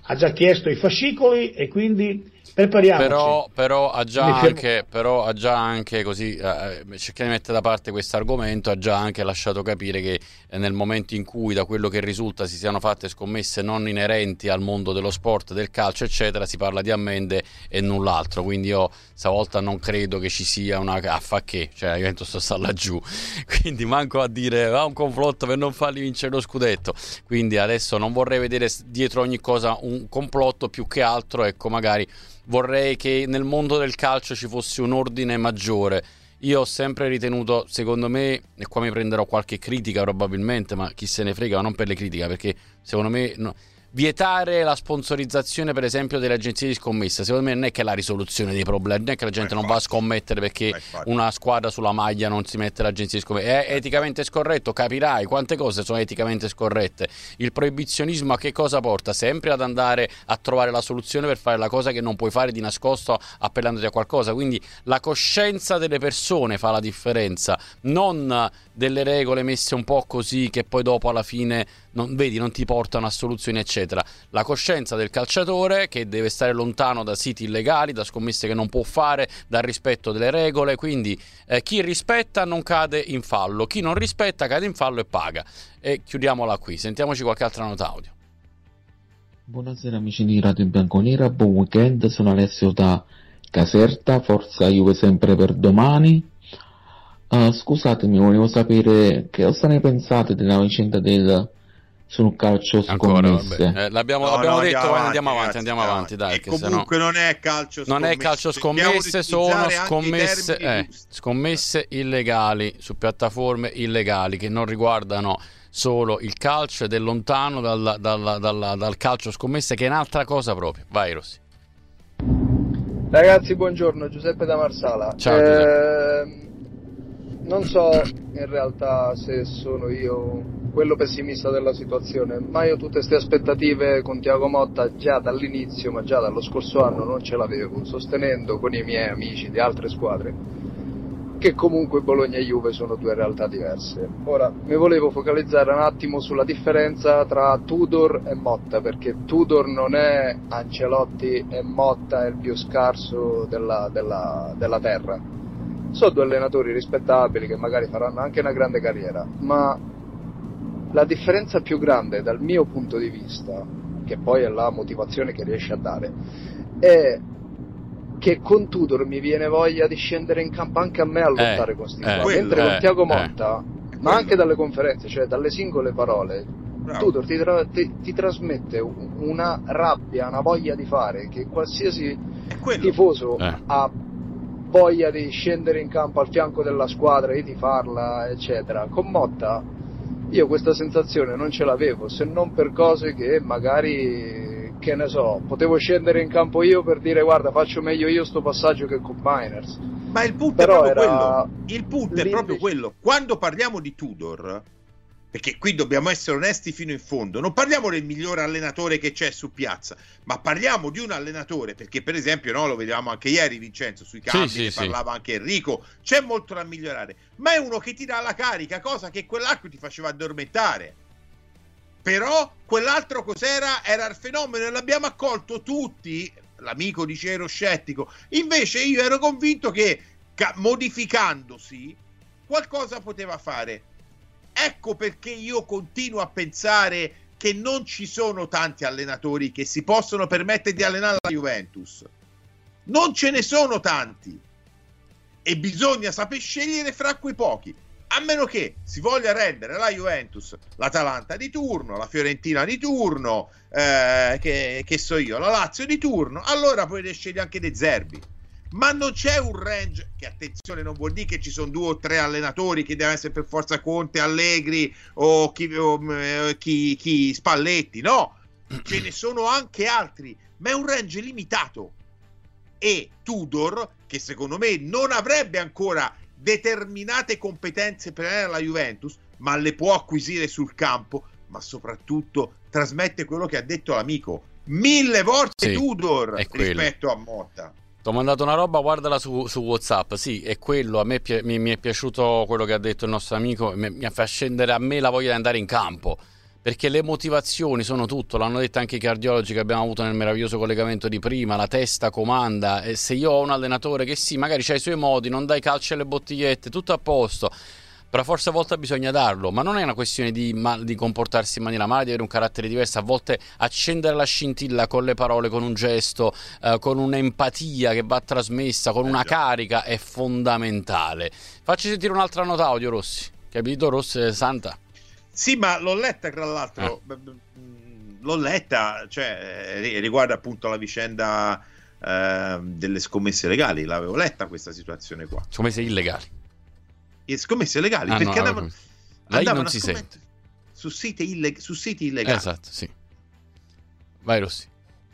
ha già chiesto i fascicoli e quindi prepariamoci. Però ha già anche così, cerchiamo di mettere da parte questo argomento, ha già anche lasciato capire che nel momento in cui da quello che risulta si siano fatte scommesse non inerenti al mondo dello sport, del calcio eccetera, si parla di ammende e null'altro, quindi io stavolta non credo che ci sia una che, cioè la Juventus sta laggiù, quindi manco a dire un complotto per non farli vincere lo scudetto, quindi adesso non vorrei vedere dietro ogni cosa un complotto, più che altro ecco magari vorrei che nel mondo del calcio ci fosse un ordine maggiore. Io ho sempre ritenuto, secondo me, e qua mi prenderò qualche critica probabilmente, ma chi se ne frega, ma non per le critiche, perché secondo me vietare la sponsorizzazione per esempio delle agenzie di scommessa secondo me non è che è la risoluzione dei problemi, non è che la gente non va a scommettere perché una squadra sulla maglia non si mette l'agenzia di scommessa, è eticamente scorretto, capirai quante cose sono eticamente scorrette. Il proibizionismo a che cosa porta? Sempre ad andare a trovare la soluzione per fare la cosa che non puoi fare di nascosto appellandoti a qualcosa, quindi la coscienza delle persone fa la differenza, non delle regole messe un po' così che poi dopo alla fine non ti portano a soluzioni eccetera. La coscienza del calciatore che deve stare lontano da siti illegali, da scommesse che non può fare, dal rispetto delle regole, quindi chi rispetta non cade in fallo, chi non rispetta cade in fallo e paga. E chiudiamola qui, sentiamoci qualche altra nota audio. Buonasera amici di Radio Bianconera, buon weekend, sono Alessio da Caserta, forza Juve sempre per domani. Scusatemi, volevo sapere che cosa ne pensate della vicenda sul calcio scommesse. L'abbiamo detto, andiamo avanti, dai. E che comunque non è calcio scommesse. Non è calcio scommesse, sono scommesse illegali su piattaforme illegali che non riguardano solo il calcio ed è lontano dal calcio scommesse, che è un'altra cosa proprio. Vai Rossi. Ragazzi, buongiorno, Giuseppe da Marsala. Ciao Giuseppe. Non so in realtà se sono io quello pessimista della situazione, ma io tutte queste aspettative con Thiago Motta già dall'inizio, ma già dallo scorso anno non ce l'avevo, sostenendo con i miei amici di altre squadre che comunque Bologna e Juve sono due realtà diverse. Ora mi volevo focalizzare un attimo sulla differenza tra Tudor e Motta, perché Tudor non è Ancelotti e Motta è il più scarso della terra. Sono due allenatori rispettabili che magari faranno anche una grande carriera, ma la differenza più grande dal mio punto di vista, che poi è la motivazione che riesce a dare, è che con Tudor mi viene voglia di scendere in campo anche a me a lottare con sti qua, mentre con Thiago Motta, ma anche dalle conferenze, cioè dalle singole parole, Tudor ti trasmette una rabbia, una voglia di fare che qualsiasi tifoso ha voglia di scendere in campo al fianco della squadra e di farla eccetera. Con Motta io questa sensazione non ce l'avevo, se non per cose che magari, che ne so, potevo scendere in campo io per dire guarda faccio meglio io sto passaggio che con Miners. Ma il punto è proprio quello, il punto è proprio quello, quando parliamo di Tudor, perché qui dobbiamo essere onesti fino in fondo, non parliamo del migliore allenatore che c'è su piazza, ma parliamo di un allenatore, perché per esempio lo vedevamo anche ieri Vincenzo sui campi, parlava anche Enrico, c'è molto da migliorare, ma è uno che ti dà la carica, cosa che quell'altro ti faceva addormentare. Però quell'altro cos'era? Era il fenomeno e l'abbiamo accolto tutti, l'amico dice ero scettico, invece io ero convinto che modificandosi qualcosa poteva fare. Ecco perché io continuo a pensare che non ci sono tanti allenatori che si possono permettere di allenare la Juventus. Non ce ne sono tanti. E bisogna saper scegliere fra quei pochi. A meno che si voglia rendere la Juventus l'Atalanta di turno, la Fiorentina di turno, che so io, la Lazio di turno, allora puoi scegliere anche De Zerbi. Ma non c'è un range, che attenzione non vuol dire che ci sono 2 o 3 allenatori che devono essere per forza Conte, Allegri o chi Spalletti, no, ce ne sono anche altri, ma è un range limitato. E Tudor, che secondo me non avrebbe ancora determinate competenze per allenare la Juventus, ma le può acquisire sul campo, ma soprattutto trasmette quello che ha detto l'amico 1000 volte Tudor rispetto a Motta. Ti ho mandato una roba, guardala su WhatsApp. Sì, è quello. A me mi è piaciuto quello che ha detto il nostro amico. Mi fa scendere a me la voglia di andare in campo. perché le motivazioni sono tutto, l'hanno detto anche i cardiologi che abbiamo avuto nel meraviglioso collegamento di prima, la testa comanda, e se io ho un allenatore che sì, magari c'ha i suoi modi, non dai calci alle bottigliette, tutto a posto, però forse a volte bisogna darlo, ma non è una questione di comportarsi in maniera male, di avere un carattere diverso, a volte accendere la scintilla con le parole, con un gesto, con un'empatia che va trasmessa, con una carica, è fondamentale. Facci sentire un'altra nota audio, Rossi, capito? Rossi Santa. Sì, ma l'ho letta tra l'altro, l'ho letta, cioè riguarda appunto la vicenda delle scommesse legali, l'avevo letta questa situazione qua. Scommesse illegali. E scommesse legali, perché andavano non a si sente. Su siti illegali. Esatto, sì. Vai Rossi.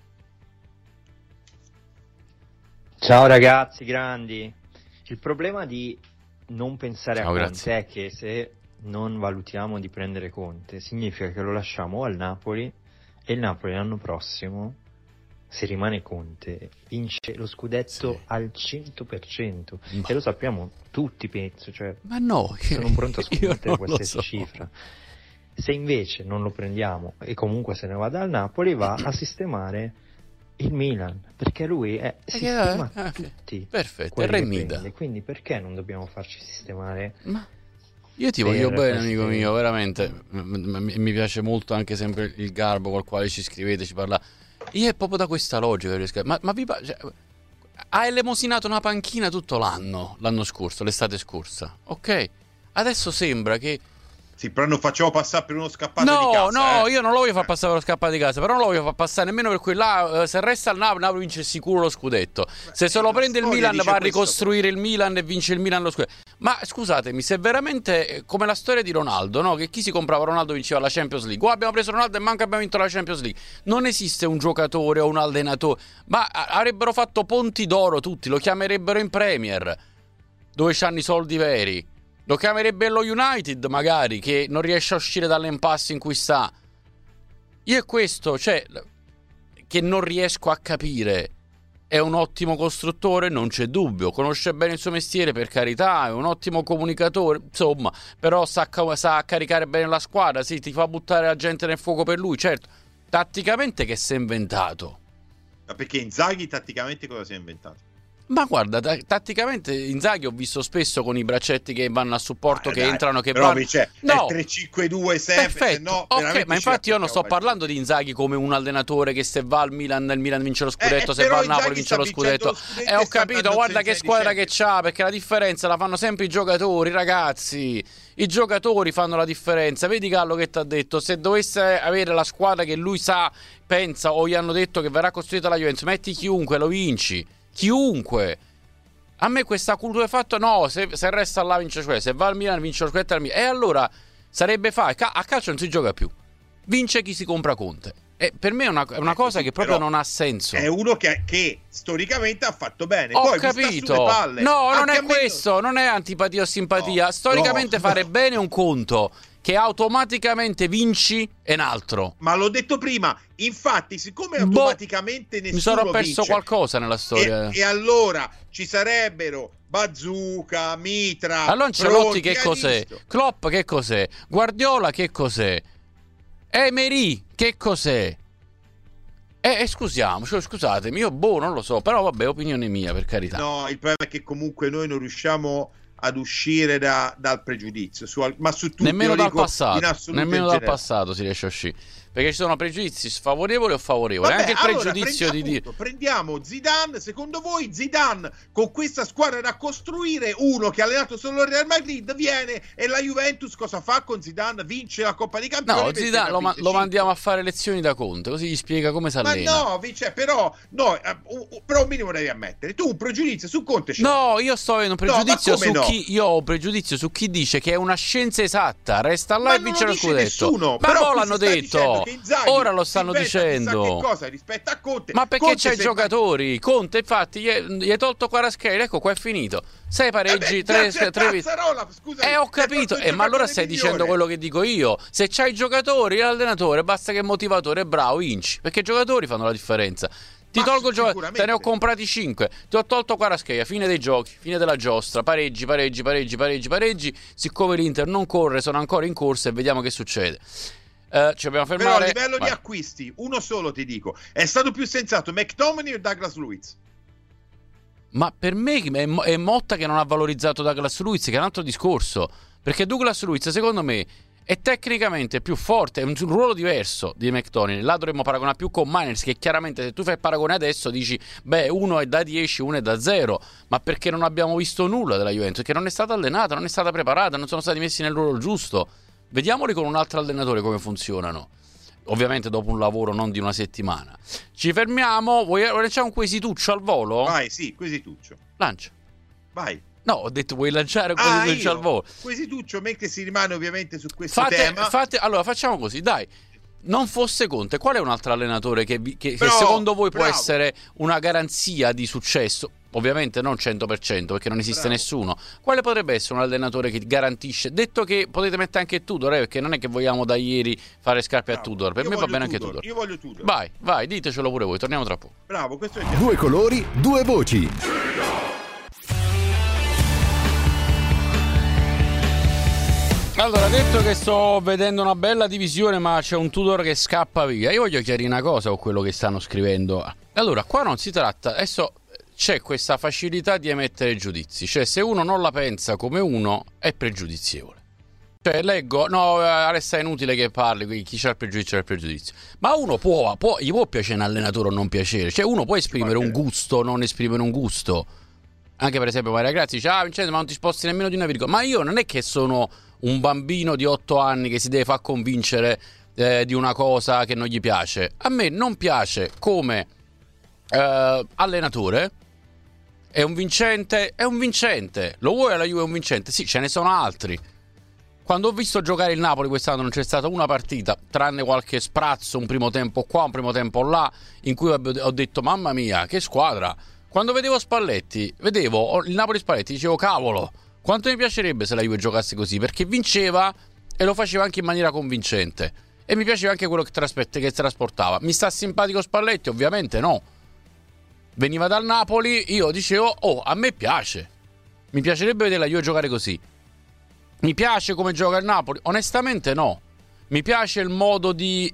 Ciao ragazzi, grandi. Il problema di non pensare a Conte grazie. è che se non valutiamo di prendere Conte, significa che lo lasciamo al Napoli e il Napoli l'anno prossimo, se rimane Conte, vince lo scudetto al 100%. E lo sappiamo tutti, penso, cioè, ma no, sono pronto a scommettere qualsiasi so. cifra. Se invece non lo prendiamo e comunque se ne va dal Napoli, va a sistemare il Milan, perché lui è sistema tutti. Perfetto, è Remida. Quindi perché non dobbiamo farci sistemare? Io ti voglio bene, amico mio, veramente. Mi piace molto anche sempre il garbo col quale ci scrivete, ci parla. Io è proprio da questa logica. Ma vi cioè, hai elemosinato una panchina tutto l'anno scorso, l'estate scorsa, ok? Adesso sembra che sì, però non facciamo passare per uno scappato di casa. No, io non lo voglio far passare per lo scappato di casa, però non lo voglio far passare nemmeno per quella. Se resta al Napoli vince sicuro lo scudetto. Se lo prende il Milan va a ricostruire il Milan e vince il Milan lo scudetto. Ma scusatemi, se veramente come la storia di Ronaldo, no? Che chi si comprava Ronaldo vinceva la Champions League. Qua abbiamo preso Ronaldo e manco abbiamo vinto la Champions League. Non esiste un giocatore o un allenatore, ma avrebbero fatto ponti d'oro tutti, lo chiamerebbero in Premier, dove c'hanno i soldi veri. Lo chiamerebbe lo United magari, che non riesce a uscire dall'impasse in cui sta. Io è questo, cioè, che non riesco a capire. È un ottimo costruttore, non c'è dubbio, conosce bene il suo mestiere, per carità, è un ottimo comunicatore, insomma, però sa caricare bene la squadra, sì, ti fa buttare la gente nel fuoco per lui, certo. Tatticamente che si è inventato? Ma perché Inzaghi tatticamente cosa si è inventato? Ma guarda, tatticamente Inzaghi ho visto spesso con i braccetti che vanno a supporto, che entrano, che però vanno. No, è 3-5-2 sempre. Perfetto, No, ok, ma infatti io non sto parlando di Inzaghi come un allenatore che se va al Milan, il Milan vince lo scudetto, se va al Napoli vince lo scudetto. Ho capito, guarda che squadra che c'ha, perché la differenza la fanno sempre i giocatori, ragazzi. I giocatori fanno la differenza. Vedi Gallo che ti ha detto, se dovesse avere la squadra che lui sa, pensa o gli hanno detto che verrà costruita la Juventus, metti chiunque, lo vinci. Chiunque. A me questa cultura è fatta, no, se resta là vince, cioè se va al Milan vince lo scudetto al Milan. E allora sarebbe a calcio non si gioca più. Vince chi si compra Conte. E per me è una cosa che proprio non ha senso. È uno che storicamente ha fatto bene. Ho poi capito. Sulle palle. No, non è questo, non è antipatia o simpatia. No, storicamente fare bene è un conto, che automaticamente vinci è un altro. Ma l'ho detto prima, infatti, siccome automaticamente nessuno mi sono perso vince, qualcosa nella storia. E allora ci sarebbero Bazooka, Mitra. Allora Ancelotti che cos'è? Klopp che cos'è? Guardiola che cos'è? Emery che cos'è? Scusatemi, io non lo so, però vabbè, opinione mia, per carità. No, il problema è che comunque noi non riusciamo ad uscire dal pregiudizio, ma su tutti, nemmeno dal passato, nemmeno dal passato si riesce a uscire, perché ci sono pregiudizi sfavorevoli o favorevoli. Vabbè, anche il pregiudizio di dire prendiamo Zidane. Secondo voi Zidane con questa squadra da costruire, uno che ha allenato solo il Real Madrid, viene e la Juventus cosa fa con Zidane? Vince la Coppa dei Campioni? No, Zidane lo mandiamo a fare lezioni da Conte, così gli spiega come si allena. Ma no, però un minimo devi ammettere, tu un pregiudizio su Conte c'è. No, io sto avendo un pregiudizio io ho un pregiudizio su chi dice che è una scienza esatta, resta là e vince lo scudetto. Nessuno, ma poi l'hanno detto, ora lo stanno dicendo. Che cosa rispetto a Conte? Ma perché c'è i giocatori? Conte infatti gli hai tolto Kvaratskhelia, ecco qua è finito. 6 pareggi, 3 ho capito, ma allora stai dicendo quello che dico io. Se c'hai i giocatori, l'allenatore, basta che il motivatore è bravo, vinci, perché i giocatori fanno la differenza. Ti tolgo il giocatore, te ne ho comprati 5, ti ho tolto Kvaratskhelia, fine dei giochi, fine della giostra, pareggi. Siccome l'Inter non corre, sono ancora in corsa e vediamo che succede. Ci dobbiamo fermare. Però a livello di acquisti, uno solo ti dico, è stato più sensato McTominay o Douglas Luiz? Ma per me è Motta che non ha valorizzato Douglas Luiz, che è un altro discorso, perché Douglas Luiz secondo me è tecnicamente più forte, è un ruolo diverso di McTominay. Là dovremmo paragonare più con Miners, che chiaramente se tu fai il paragone adesso dici beh, uno è da 10, uno è da 0, ma perché non abbiamo visto nulla della Juventus, che non è stata allenata, non è stata preparata, non sono stati messi nel ruolo giusto. Vediamoli con un altro allenatore come funzionano, ovviamente dopo un lavoro non di una settimana. Ci fermiamo, lanciamo un quesituccio al volo? Vai, sì, quesituccio. Lancia. Vai. No, ho detto vuoi lanciare un quesituccio al volo? Quesituccio, mentre si rimane ovviamente su questo tema. Allora facciamo così, dai. Non fosse Conte, qual è un altro allenatore che secondo voi può essere una garanzia di successo? Ovviamente non 100%, perché non esiste nessuno. Quale potrebbe essere un allenatore che garantisce? Detto che potete mettere anche Tudor, perché non è che vogliamo da ieri fare scarpe a Tudor. Per me va bene anche Tudor. Io voglio Tudor. Vai, ditecelo pure voi, torniamo tra poco. Bravo, questo è 2 colori, 2 voci. Allora, detto che sto vedendo una bella divisione, ma c'è un Tudor che scappa via, io voglio chiarire una cosa con quello che stanno scrivendo. Allora, qua non si tratta, adesso c'è questa facilità di emettere giudizi, cioè se uno non la pensa come uno è pregiudizievole. Cioè leggo, no, Alessa è inutile che parli, chi c'ha il pregiudizio c'ha il pregiudizio. Ma uno gli può piacere un allenatore o non piacere, cioè uno può esprimere un gusto o non esprimere un gusto. Anche per esempio Maria Grazia dice, Vincenzo, ma non ti sposti nemmeno di una virgola. Ma io non è che sono un bambino di 8 anni che si deve far convincere di una cosa che non gli piace. A me non piace come allenatore. È un vincente? È un vincente. Lo vuoi alla Juve un vincente? Sì, ce ne sono altri. Quando ho visto giocare il Napoli quest'anno non c'è stata una partita, tranne qualche sprazzo, un primo tempo qua, un primo tempo là, in cui ho detto, mamma mia, che squadra. Quando vedevo Spalletti, vedevo il Napoli-Spalletti, dicevo, cavolo, quanto mi piacerebbe se la Juve giocasse così, perché vinceva e lo faceva anche in maniera convincente. E mi piaceva anche quello che trasportava. Mi sta simpatico Spalletti? Ovviamente no. Veniva dal Napoli, io dicevo, a me piace. Mi piacerebbe vedere la Juve giocare così. Mi piace come gioca il Napoli? Onestamente no. Mi piace il modo di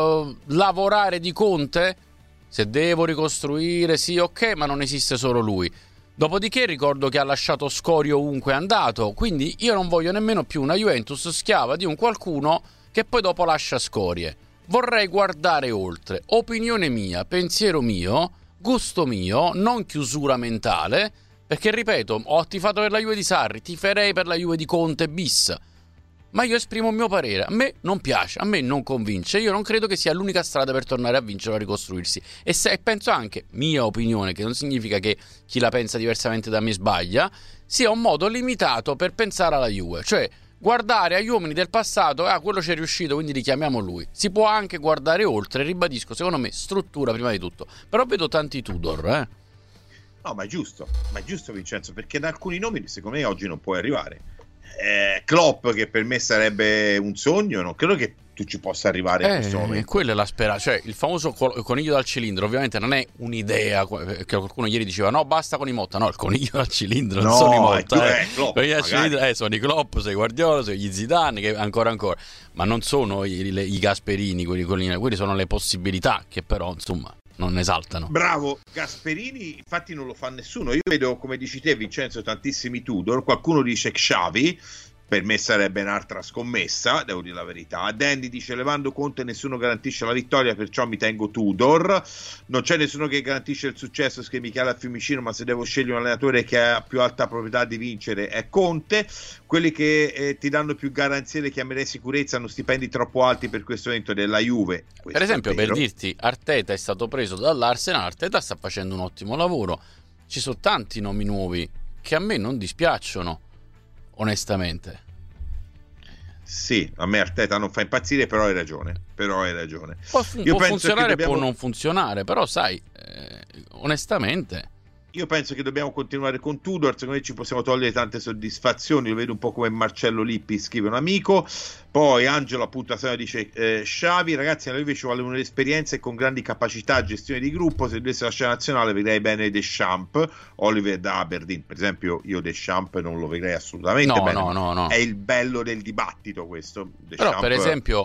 lavorare di Conte? Se devo ricostruire, sì, ok, ma non esiste solo lui. Dopodiché ricordo che ha lasciato scorie ovunque è andato, quindi io non voglio nemmeno più una Juventus schiava di un qualcuno che poi dopo lascia scorie. Vorrei guardare oltre. Opinione mia, pensiero mio, gusto mio, non chiusura mentale, perché ripeto, ho tifato per la Juve di Sarri, tiferei per la Juve di Conte bis. Ma io esprimo il mio parere, a me non piace, a me non convince, io non credo che sia l'unica strada per tornare a vincere o a ricostruirsi. E penso anche, mia opinione, che non significa che chi la pensa diversamente da me sbaglia, sia un modo limitato per pensare alla Juve, cioè guardare agli uomini del passato, quello ci è riuscito, quindi richiamiamo lui. Si può anche guardare oltre, ribadisco, secondo me struttura prima di tutto, però vedo tanti Tudor, No, ma è giusto Vincenzo, perché da alcuni nomi secondo me oggi non puoi arrivare. Klopp, che per me sarebbe un sogno, non credo che tu ci possa arrivare in questo momento. Quella è la speranza, cioè il famoso coniglio dal cilindro, ovviamente non è un'idea che qualcuno ieri diceva no, basta con i Motta, no, il coniglio dal cilindro non sono i Motta, Klopp, cilindro, sono i Klopp, sono i Guardiola, sono gli Zidane, che ancora, ma non sono i Gasperini, quelli sono le possibilità che però insomma non esaltano. Bravo, Gasperini infatti non lo fa nessuno. Io vedo, come dici te Vincenzo, tantissimi Tudor. Qualcuno dice Xavi, per me sarebbe un'altra scommessa, devo dire la verità. Dandy dice levando Conte nessuno garantisce la vittoria, perciò mi tengo Tudor. Non c'è nessuno che garantisce il successo, scrive Michele a Fiumicino, ma se devo scegliere un allenatore che ha più alta probabilità di vincere è Conte. Quelli che ti danno più garanzie le chiamerei sicurezza, hanno stipendi troppo alti per questo evento della Juve. Per esempio, per dirti, Arteta è stato preso dall'Arsenal, Arteta sta facendo un ottimo lavoro. Ci sono tanti nomi nuovi che a me non dispiacciono, onestamente. Sì, a me Arteta non fa impazzire, però hai ragione. Può funzionare, può non funzionare, però sai, onestamente io penso che dobbiamo continuare con Tudor. Secondo me ci possiamo togliere tante soddisfazioni. Lo vedo un po' come Marcello Lippi, scrive un amico. Poi Angelo appunto dice Xavi, ragazzi, alla Juve ci vuole un'esperienza e con grandi capacità, gestione di gruppo. Se dovesse lasciare la nazionale vedrei bene Deschamps. Oliver da Aberdeen, per esempio, io Deschamps non lo vedrei assolutamente bene. No. È il bello del dibattito questo, Deschamps. Però per esempio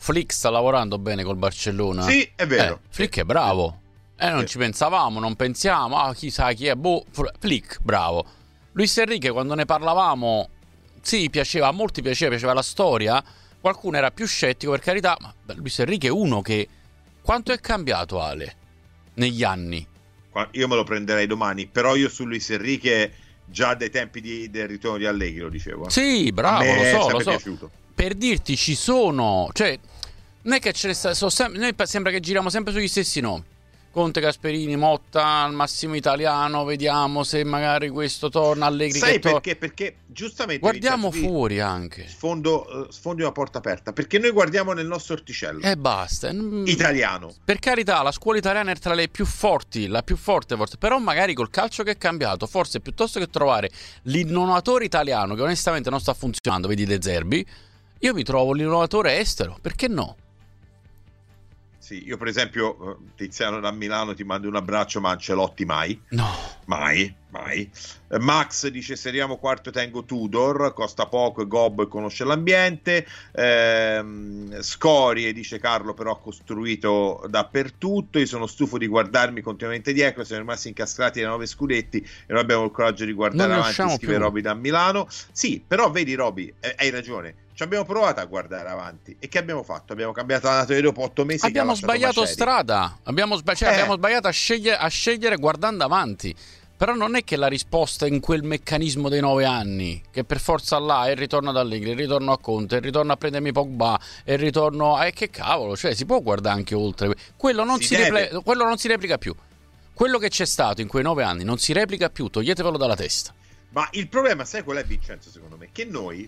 Flick sta lavorando bene col Barcellona. Sì, è vero. Flick è bravo. Non ci pensavamo, non pensiamo. Chissà chi è. Flick, bravo. Luis Enrique, quando ne parlavamo, sì, piaceva, a molti piaceva la storia. Qualcuno era più scettico, per carità. Ma Luis Enrique è uno che... Quanto è cambiato, Ale, negli anni? Io me lo prenderei domani, però io su Luis Enrique già dai tempi del ritorno di Allegri lo dicevo. Sì, bravo, lo so. Piaciuto. Per dirti, ci sono... Cioè, non è che ce ne sta... Noi sembra che giriamo sempre sugli stessi nomi. Conte, Gasperini, Motta, al massimo italiano, vediamo se magari questo torna, Allegri. Sai perché giustamente guardiamo Vincenzo, fuori anche. Sfondi una porta aperta, perché noi guardiamo nel nostro orticello. E basta. Italiano. Per carità, la scuola italiana è tra le più forti, la più forte forse, però magari col calcio che è cambiato, forse piuttosto che trovare l'innovatore italiano che onestamente non sta funzionando, vedi De Zerbi, io mi trovo l'innovatore estero, perché no? Sì, io per esempio, Tiziano da Milano, ti mando un abbraccio, ma Ancelotti mai. No. Mai. Max dice: seriamo quarto, tengo Tudor, costa poco e Gob conosce l'ambiente. Scorie, dice Carlo, però costruito dappertutto. Io sono stufo di guardarmi continuamente dietro, siamo rimasti incastrati nei 9 scudetti e non abbiamo il coraggio di guardare avanti, scrive Roby da Milano. Sì, però vedi Roby, hai ragione. Ci abbiamo provato a guardare avanti e che abbiamo fatto? Abbiamo cambiato la natura dopo 8 mesi. Abbiamo sbagliato strada, abbiamo sbagliato a scegliere guardando avanti. Però non è che la risposta è in quel meccanismo dei 9 anni, che per forza là è il ritorno ad Allegri, il ritorno a Conte, il ritorno a prendermi Pogba, il ritorno a... che cavolo, cioè si può guardare anche oltre. Quello non si replica più. Quello che c'è stato in quei 9 anni non si replica più, toglietevelo dalla testa. Ma il problema, sai qual è, Vincenzo, secondo me? Che noi...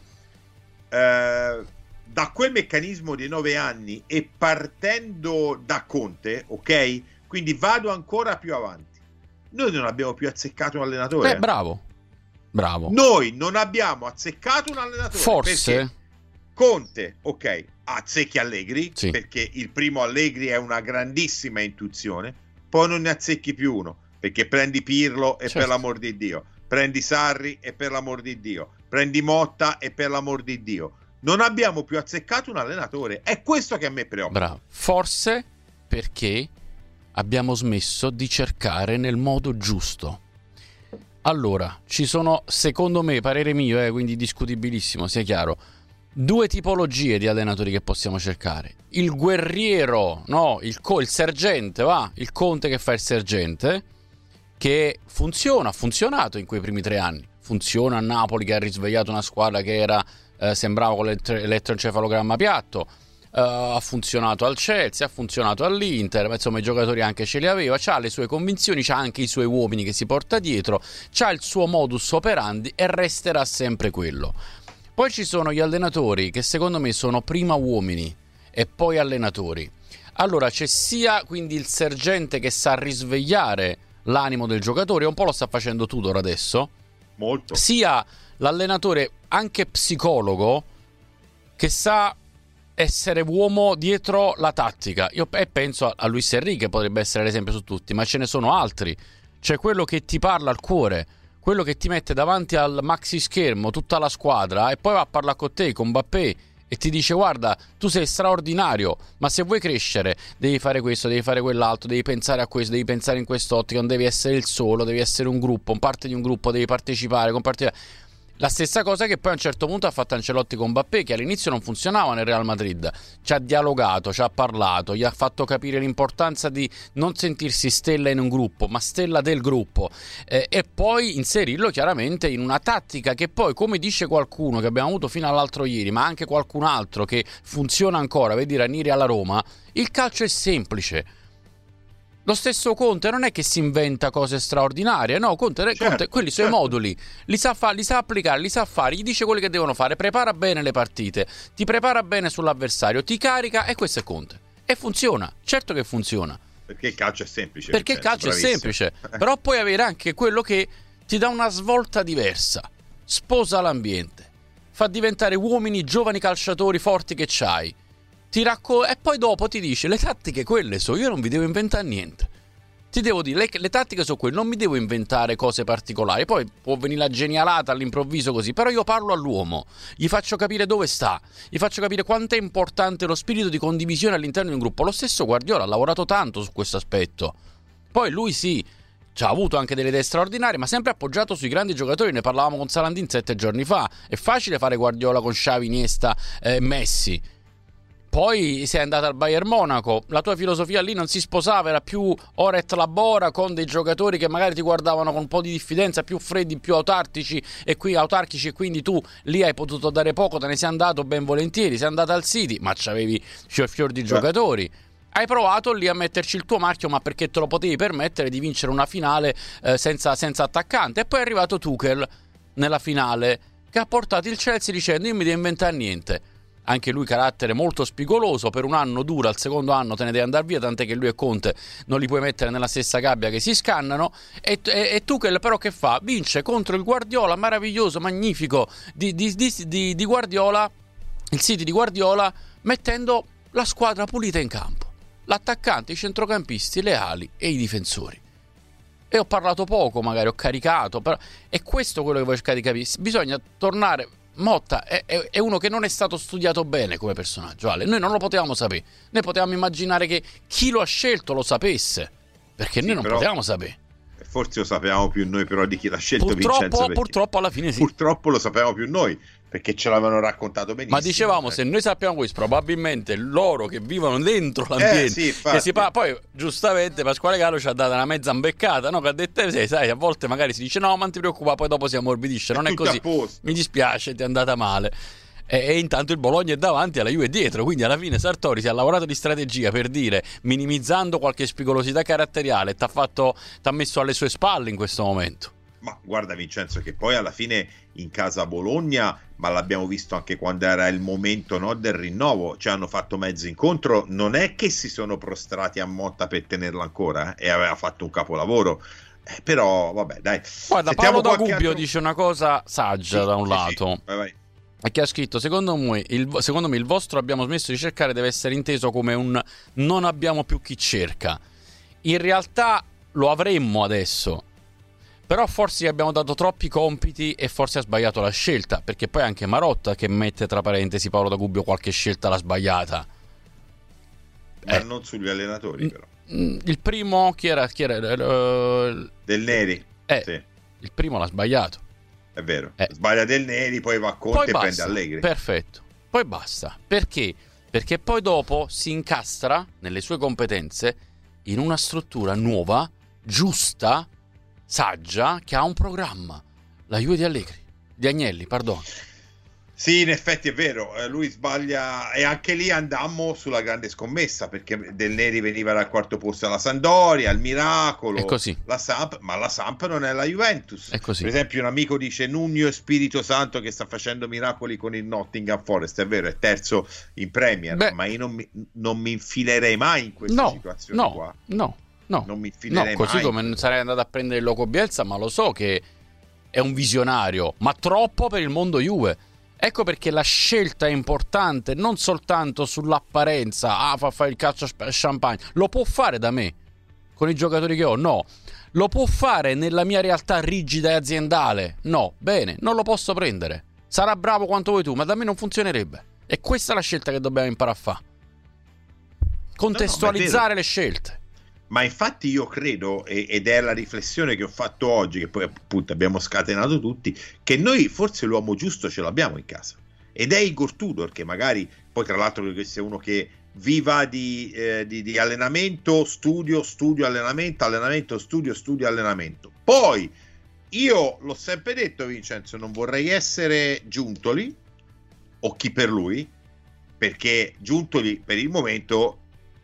da quel meccanismo dei 9 anni e partendo da Conte, ok? Quindi vado ancora più avanti. Noi non abbiamo più azzeccato un allenatore. Bravo. Noi non abbiamo azzeccato un allenatore. Forse Conte, ok, azzecchi Allegri, sì, perché il primo Allegri è una grandissima intuizione. Poi non ne azzecchi più uno, perché prendi Pirlo e per l'amor di Dio, prendi Sarri e per l'amor di Dio, prendi Motta e per l'amor di Dio. Non abbiamo più azzeccato un allenatore. È questo che a me preoccupa. Bravo. Forse perché abbiamo smesso di cercare nel modo giusto. Allora, ci sono, secondo me, parere mio, quindi discutibilissimo, sia chiaro, 2 tipologie di allenatori che possiamo cercare. Il guerriero, no, il sergente, il Conte che fa il sergente, che funziona, ha funzionato in quei primi 3 anni. Funziona a Napoli, che ha risvegliato una squadra che era sembrava con l'elettroencefalogramma piatto. Ha funzionato al Chelsea, ha funzionato all'Inter, ma insomma i giocatori anche ce li aveva, c'ha le sue convinzioni, c'ha anche i suoi uomini che si porta dietro, c'ha il suo modus operandi e resterà sempre quello. Poi ci sono gli allenatori che secondo me sono prima uomini e poi allenatori. Allora c'è sia quindi il sergente che sa risvegliare l'animo del giocatore, un po' lo sta facendo Tudor adesso, molto, sia l'allenatore anche psicologo che sa essere uomo dietro la tattica. Io penso a Luis Enrique, potrebbe essere l'esempio su tutti, ma ce ne sono altri. C'è quello che ti parla al cuore, quello che ti mette davanti al maxi schermo tutta la squadra e poi va a parlare con te, con Mbappé, e ti dice: guarda, tu sei straordinario, ma se vuoi crescere devi fare questo, devi fare quell'altro, devi pensare a questo, devi pensare in quest'ottica, non devi essere il solo, devi essere un gruppo, parte di un gruppo, devi partecipare, compartire. La stessa cosa che poi a un certo punto ha fatto Ancelotti con Mbappé, che all'inizio non funzionava nel Real Madrid. Ci ha dialogato, ci ha parlato, gli ha fatto capire l'importanza di non sentirsi stella in un gruppo, ma stella del gruppo, e poi inserirlo chiaramente in una tattica che poi, come dice qualcuno che abbiamo avuto fino all'altro ieri, ma anche qualcun altro che funziona ancora, vedi Ranieri alla Roma, il calcio è semplice. Lo stesso Conte non è che si inventa cose straordinarie, no, Conte quelli suoi moduli li sa applicare, li sa fare, gli dice quelli che devono fare, prepara bene le partite, ti prepara bene sull'avversario, ti carica, e questo è Conte. E funziona, certo che funziona. Perché il calcio è semplice. Perché il calcio è semplice, però puoi avere anche quello che ti dà una svolta diversa, sposa l'ambiente, fa diventare uomini, giovani calciatori forti che c'hai. E poi dopo ti dice: le tattiche quelle so, io non vi devo inventare niente. Ti devo dire, le tattiche sono quelle, non mi devo inventare cose particolari, poi può venire la genialata all'improvviso così, però io parlo all'uomo, gli faccio capire dove sta, gli faccio capire quanto è importante lo spirito di condivisione all'interno di un gruppo. Lo stesso Guardiola ha lavorato tanto su questo aspetto, poi lui sì, ha avuto anche delle idee straordinarie, ma sempre appoggiato sui grandi giocatori. Ne parlavamo con Salandin 7 giorni fa, è facile fare Guardiola con Xavi, Iniesta, Messi. Poi sei andato al Bayern Monaco, la tua filosofia lì non si sposava, era più ora et labora, con dei giocatori che magari ti guardavano con un po' di diffidenza, più freddi, più autarchici, e quindi tu lì hai potuto dare poco, te ne sei andato ben volentieri, sei andato al City, ma c'avevi fior di giocatori. Hai provato lì a metterci il tuo marchio, ma perché te lo potevi permettere di vincere una finale senza attaccante. E poi è arrivato Tuchel nella finale, che ha portato il Chelsea dicendo: io mi devo inventare niente. Anche lui carattere molto spigoloso, per un anno dura, al secondo anno te ne devi andare via, tant'è che lui e Conte non li puoi mettere nella stessa gabbia, che si scannano. E Tuchel però che fa? Vince contro il Guardiola meraviglioso, magnifico di Guardiola, il City di Guardiola, mettendo la squadra pulita in campo, l'attaccante, i centrocampisti, le ali e i difensori. E ho parlato poco, magari ho caricato, però è questo quello che voglio cercare di capire. Bisogna tornare. Motta è uno che non è stato studiato bene come personaggio, Ale. Noi non lo potevamo sapere, noi potevamo immaginare che chi lo ha scelto lo sapesse, perché noi non potevamo sapere. Forse lo sapevamo più noi però di chi l'ha scelto, Vincenzo. Purtroppo alla fine sì. Purtroppo lo sapevamo più noi, perché ce l'avevano raccontato benissimo. Ma dicevamo, se noi sappiamo questo, probabilmente loro che vivono dentro l'ambiente, poi giustamente Pasquale Gallo ci ha dato una mezza imbeccata, no? Che ha detto, sai, a volte magari si dice no, ma non ti preoccupare, poi dopo si ammorbidisce, non è così, mi dispiace, ti è andata male. E intanto il Bologna è davanti, alla Juve è dietro, quindi alla fine Sartori si è lavorato di strategia per dire, minimizzando qualche spigolosità caratteriale, ti ha messo alle sue spalle in questo momento. Ma guarda Vincenzo, che poi alla fine in casa Bologna, ma l'abbiamo visto anche quando era il momento, no, del rinnovo, cioè hanno fatto mezzo incontro, non è che si sono prostrati a Motta per tenerlo ancora, e aveva fatto un capolavoro. Però vabbè, dai. Guarda, Paolo da Gubbio dice una cosa saggia, da un lato. Vai. E che ha scritto: secondo me il vostro abbiamo smesso di cercare deve essere inteso come un non abbiamo più chi cerca. In realtà lo avremmo adesso, però forse gli abbiamo dato troppi compiti e forse ha sbagliato la scelta, perché poi anche Marotta che mette tra parentesi Paolo da Gubbio qualche scelta l'ha sbagliata, ma non sugli allenatori però. Il primo chi era? Del Neri, sì. Il primo l'ha sbagliato. È vero, sbaglia Del Neri, poi va a Conte e prende Allegri. Perfetto, poi basta. Perché? Perché poi dopo si incastra nelle sue competenze in una struttura nuova, giusta, saggia, che ha un programma. La Juve di Agnelli, perdono. Sì, in effetti è vero, lui sbaglia, e anche lì andammo sulla grande scommessa, perché Del Neri veniva dal quarto posto alla Sampdoria, al Miracolo, è così. La Samp, ma la Samp non è la Juventus. È così. Per esempio un amico dice Nuno Spirito Santo che sta facendo miracoli con il Nottingham Forest, è vero, è terzo in Premier, ma io non mi infilerei mai in questa situazione qua. No, non mi infilerei così mai. Come non sarei andato a prendere il Loco Bielsa, ma lo so che è un visionario, ma troppo per il mondo Juve. Ecco perché la scelta è importante, non soltanto sull'apparenza, fa fare il calcio champagne, lo può fare da me, con i giocatori che ho, no, lo può fare nella mia realtà rigida e aziendale, no, bene, non lo posso prendere, sarà bravo quanto vuoi tu, ma da me non funzionerebbe, e questa è la scelta che dobbiamo imparare a fare, contestualizzare le scelte. Ma infatti io credo, ed è la riflessione che ho fatto oggi, che poi appunto abbiamo scatenato tutti, che noi forse l'uomo giusto ce l'abbiamo in casa, ed è Igor Tudor, che magari poi tra l'altro questo è uno che viva di allenamento, studio, allenamento, studio, allenamento. Poi io l'ho sempre detto, Vincenzo, non vorrei essere Giuntoli o chi per lui, perché Giuntoli per il momento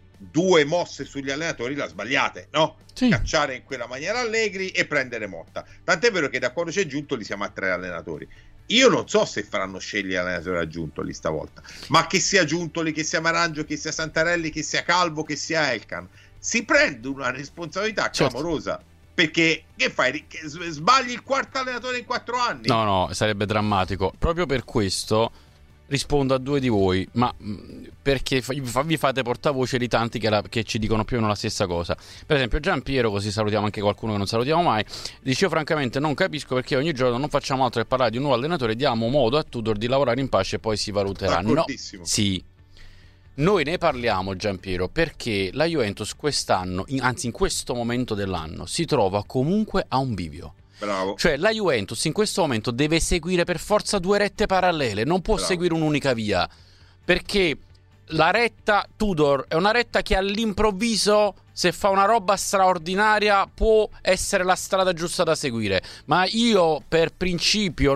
2 mosse sugli allenatori l'ha sbagliate, no? Sì. Cacciare in quella maniera Allegri e prendere Motta. Tant'è vero che da quando c'è Giuntoli siamo a 3 allenatori. Io non so se faranno scegliere l'allenatore a Giuntoli stavolta, ma che sia Giuntoli, che sia Marangio, che sia Santarelli, che sia Calvo, che sia Elkan, si prende una responsabilità clamorosa. Perché che fai? Sbagli il quarto allenatore in 4 anni? No, sarebbe drammatico. Proprio per questo rispondo a due di voi, ma perché vi fate portavoce di tanti che ci dicono più o meno la stessa cosa. Per esempio Gian Piero, così salutiamo anche qualcuno che non salutiamo mai, dice: io francamente non capisco perché ogni giorno non facciamo altro che parlare di un nuovo allenatore, diamo modo a Tudor di lavorare in pace e poi si valuterà. No, sì, noi ne parliamo, Gian Piero, perché la Juventus quest'anno, anzi in questo momento dell'anno, si trova comunque a un bivio. Bravo. Cioè la Juventus in questo momento deve seguire per forza due rette parallele, non può seguire un'unica via, perché la retta Tudor è una retta che all'improvviso, se fa una roba straordinaria, può essere la strada giusta da seguire. Ma io per principio,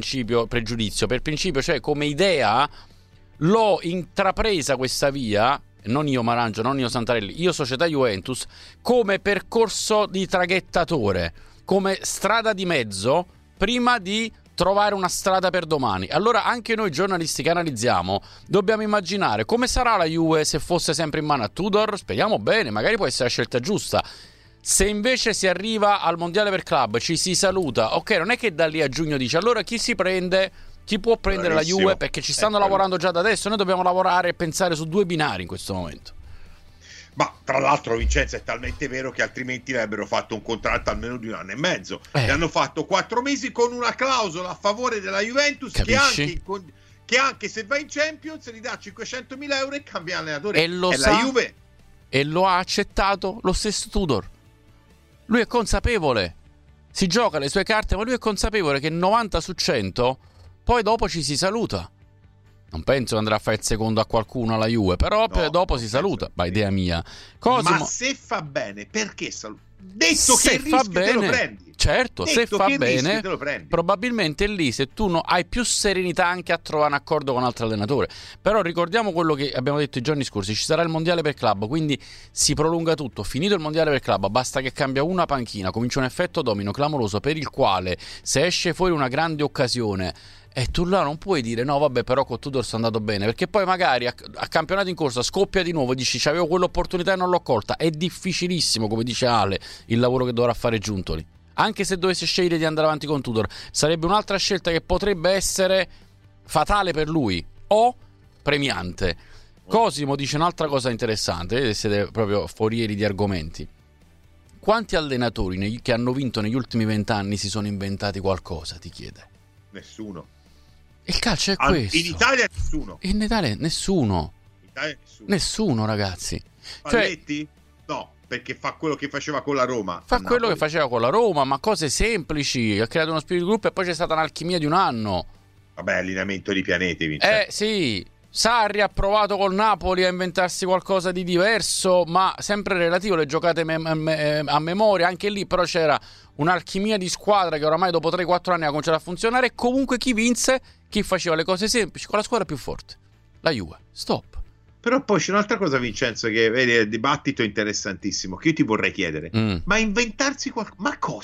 cioè come idea, l'ho intrapresa questa via, non io Marangio, non io Santarelli, io società Juventus, come percorso di traghettatore, come strada di mezzo prima di trovare una strada per domani. Allora anche noi giornalisti che analizziamo dobbiamo immaginare come sarà la Juve se fosse sempre in mano a Tudor. Speriamo bene, magari può essere la scelta giusta. Se invece si arriva al mondiale per club, ci si saluta, ok, non è che da lì a giugno dice allora chi si prende, chi può prendere la Juve, perché ci stanno lavorando già da adesso. Noi dobbiamo lavorare e pensare su due binari in questo momento. Ma tra l'altro, Vincenzo, è talmente vero che altrimenti avrebbero fatto un contratto almeno di 1 anno e mezzo. E hanno fatto 4 mesi con una clausola a favore della Juventus che anche se va in Champions gli dà 500.000 euro e cambia allenatore. E lo sa, la Juve. E lo ha accettato lo stesso Tudor. Lui è consapevole, si gioca le sue carte, ma lui è consapevole che 90 su 100 poi dopo ci si saluta. Non penso che andrà a fare il secondo a qualcuno alla Juve, però dopo si saluta. Ma idea mia. Cosimo, ma se fa bene, perché saluta? Detto che il rischio te lo prendi. Certo, se fa bene, te lo prendi. Probabilmente lì, se tu hai più serenità anche a trovare un accordo con un altro allenatore. Però ricordiamo quello che abbiamo detto i giorni scorsi: ci sarà il mondiale per club, quindi si prolunga tutto. Finito il mondiale per club, basta che cambia una panchina, comincia un effetto domino clamoroso per il quale, se esce fuori una grande occasione, e tu là non puoi dire no vabbè, però con Tudor sono andato bene, perché poi magari a campionato in corsa scoppia di nuovo, dici c'avevo quell'opportunità e non l'ho colta. È difficilissimo, come dice Ale, il lavoro che dovrà fare Giuntoli. Anche se dovesse scegliere di andare avanti con Tudor, sarebbe un'altra scelta che potrebbe essere fatale per lui o premiante. Cosimo dice un'altra cosa interessante, siete proprio forieri di argomenti. Quanti allenatori che hanno vinto negli ultimi 20 anni si sono inventati qualcosa, ti chiede? Nessuno. Il calcio è questo. In Italia nessuno. In Italia nessuno. Nessuno, ragazzi. Spalletti? No, perché fa quello che faceva con la Roma. Fa quello che faceva con la Roma, ma cose semplici. Ha creato uno spirito di gruppo e poi c'è stata un'alchimia di un anno. Vabbè, allineamento di pianeti, Vincenzo. Sì. Sarri ha provato col Napoli a inventarsi qualcosa di diverso, ma sempre relativo, le giocate a memoria, anche lì però c'era un'alchimia di squadra che oramai dopo 3-4 anni ha cominciato a funzionare, e comunque chi vinse? Chi faceva le cose semplici con la squadra più forte, la Juve. Stop. Però poi c'è un'altra cosa, Vincenzo, che vedi, il dibattito interessantissimo, che io ti vorrei chiedere. Ma inventarsi qualcosa?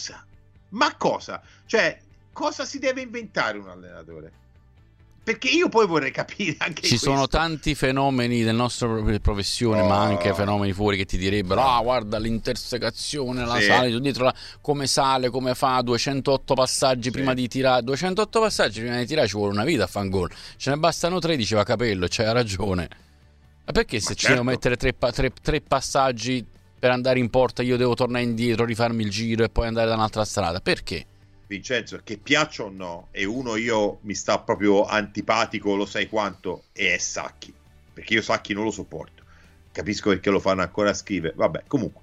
Ma cosa? Cioè, cosa si deve inventare un allenatore? Perché io poi vorrei capire anche ci sono tanti fenomeni del nostro professione, ma anche fenomeni fuori che ti direbbero guarda l'intersecazione, la sale dietro, come sale, come fa 208 passaggi prima di tirare. 208 passaggi prima di tirare ci vuole una vita a fan gol, ce ne bastano 3, diceva Capello, c'ha ragione. Ma perché se ci devo mettere tre passaggi per andare in porta io devo tornare indietro, rifarmi il giro e poi andare da un'altra strada? Perché? Vincenzo, che piaccia o no, e io mi sta proprio antipatico, lo sai quanto, e è Sacchi, perché io Sacchi non lo sopporto, capisco perché lo fanno ancora scrivere, vabbè, comunque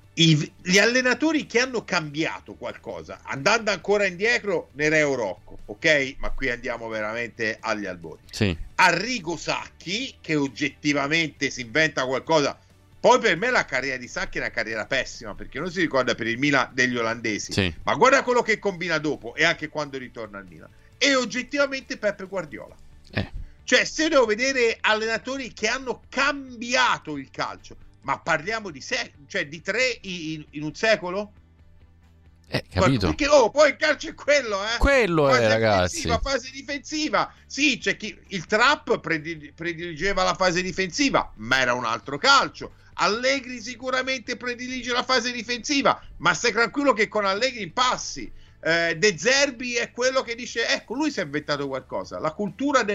gli allenatori che hanno cambiato qualcosa, andando ancora indietro, Nereo Rocco, ok? Ma qui andiamo veramente agli albori. Arrigo Sacchi, che oggettivamente si inventa qualcosa. Poi per me la carriera di Sacchi è una carriera pessima, perché non si ricorda per il Milan degli olandesi, ma guarda quello che combina dopo e anche quando ritorna al Milan. E oggettivamente Peppe Guardiola. Cioè, se devo vedere allenatori che hanno cambiato il calcio, ma parliamo di di 3 in un secolo? Capito? Perché poi il calcio è quello, quello fase è, ragazzi. Fase difensiva. Sì, c'è chi il Trap prediligeva la fase difensiva, ma era un altro calcio. Allegri sicuramente predilige la fase difensiva, ma stai tranquillo che con Allegri impassi. De Zerbi è quello che dice ecco, lui si è inventato qualcosa, la cultura del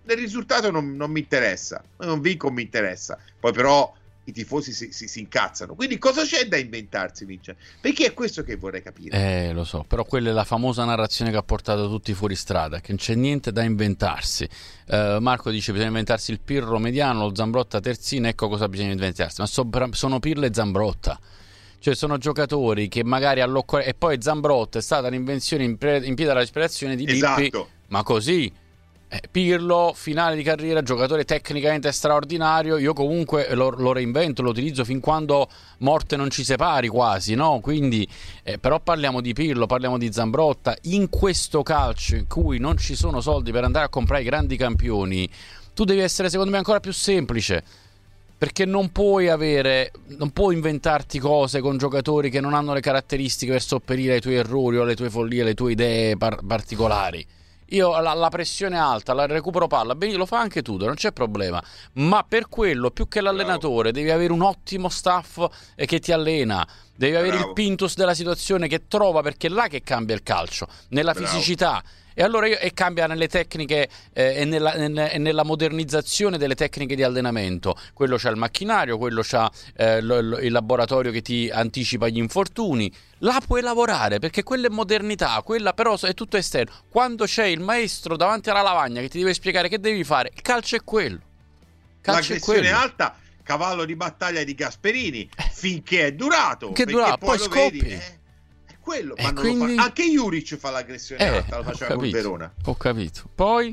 Nel risultato non mi interessa, non vinco, mi interessa. Poi però i tifosi si incazzano. Quindi cosa c'è da inventarsi, Vince? Perché è questo che vorrei capire. Lo so, però quella è la famosa narrazione che ha portato tutti fuori strada, che non c'è niente da inventarsi. Marco dice bisogna inventarsi il Pirlo mediano, lo Zambrotta terzino, ecco cosa bisogna inventarsi. Ma sono Pirlo e Zambrotta. Cioè sono giocatori che magari e poi Zambrotta è stata l'invenzione in piede dall'ispirazione di Lippi, esatto. Ma così Pirlo, finale di carriera, giocatore tecnicamente straordinario, io comunque lo reinvento, lo utilizzo fin quando morte non ci separi quasi, no? Quindi però parliamo di Pirlo, parliamo di Zambrotta. In questo calcio in cui non ci sono soldi per andare a comprare i grandi campioni, tu devi essere secondo me ancora più semplice, perché non puoi inventarti cose con giocatori che non hanno le caratteristiche per sopperire ai tuoi errori o alle tue follie, alle tue idee particolari. Io la pressione alta, il recupero palla, bene, lo fa anche tu, non c'è problema, ma per quello più che l'allenatore devi avere un ottimo staff che ti allena, devi avere il Pintus della situazione che trova, perché è là che cambia il calcio, nella fisicità. E allora cambia nelle tecniche e nella modernizzazione delle tecniche di allenamento. Quello c'ha il macchinario, quello c'ha il laboratorio che ti anticipa gli infortuni. Là puoi lavorare, perché quella è modernità, quella però è tutto esterno. Quando c'è il maestro davanti alla lavagna che ti deve spiegare che devi fare, il calcio è quello. L'aggressione alta, cavallo di battaglia di Gasperini, finché è durato. Poi scoppi. Vedi, quello, ma non quindi... lo fa. Anche Juric fa l'aggressione alta, lo faceva col Verona. Ho capito. Poi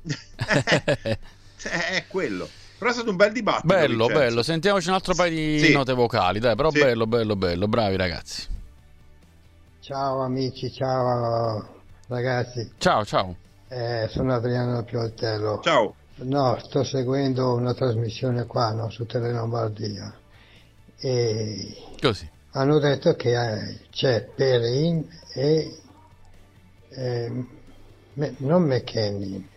è quello. Però è stato un bel dibattito. Bello. Sentiamoci un altro paio di note vocali, dai, però bello. Bravi ragazzi. Ciao amici, ciao ragazzi. Ciao. Sono Adriano Pioltello. Ciao. No, sto seguendo una trasmissione qua, no, su Tele Lombardia. E così. Hanno detto che c'è Perin e non McKennie,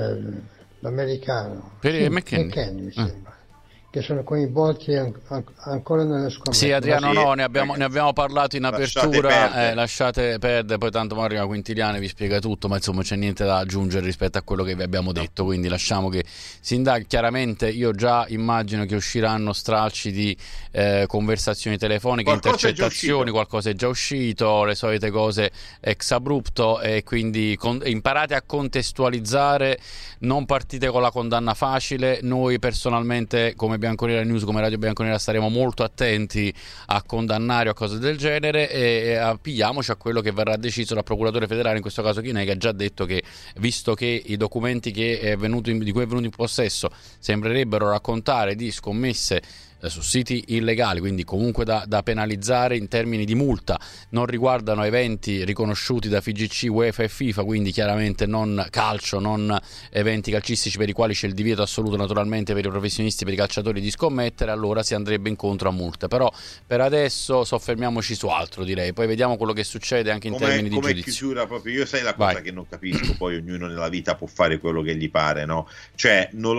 l'americano. Perin e McKennie mi sembra. Che sono coinvolti ancora nelle scommesse. Sì, Adriano, ne abbiamo parlato in apertura. Lasciate perdere, poi tanto Mario Quintiliani vi spiega tutto, ma insomma c'è niente da aggiungere rispetto a quello che vi abbiamo detto, quindi lasciamo che si indaghi. Chiaramente io già immagino che usciranno stralci di conversazioni telefoniche, intercettazioni, qualcosa è già uscito, le solite cose ex abrupto, e quindi imparate a contestualizzare, non partite con la condanna facile. Noi personalmente come Bianconera News, come Radio Bianconera, staremo molto attenti a condannare o a cose del genere, e appigliamoci a quello che verrà deciso dal procuratore federale, in questo caso Chinè, che ha già detto che, visto che i documenti di cui è venuto in possesso sembrerebbero raccontare di scommesse su siti illegali, quindi comunque da penalizzare in termini di multa, non riguardano eventi riconosciuti da FIGC, UEFA e FIFA, quindi chiaramente non calcio, non eventi calcistici per i quali c'è il divieto assoluto naturalmente per i professionisti, per i calciatori di scommettere, allora si andrebbe incontro a multe. Però per adesso soffermiamoci su altro, direi, poi vediamo quello che succede anche in termini di giudizio. Chiusura proprio, io sai la cosa che non capisco, poi ognuno nella vita può fare quello che gli pare, no? Cioè non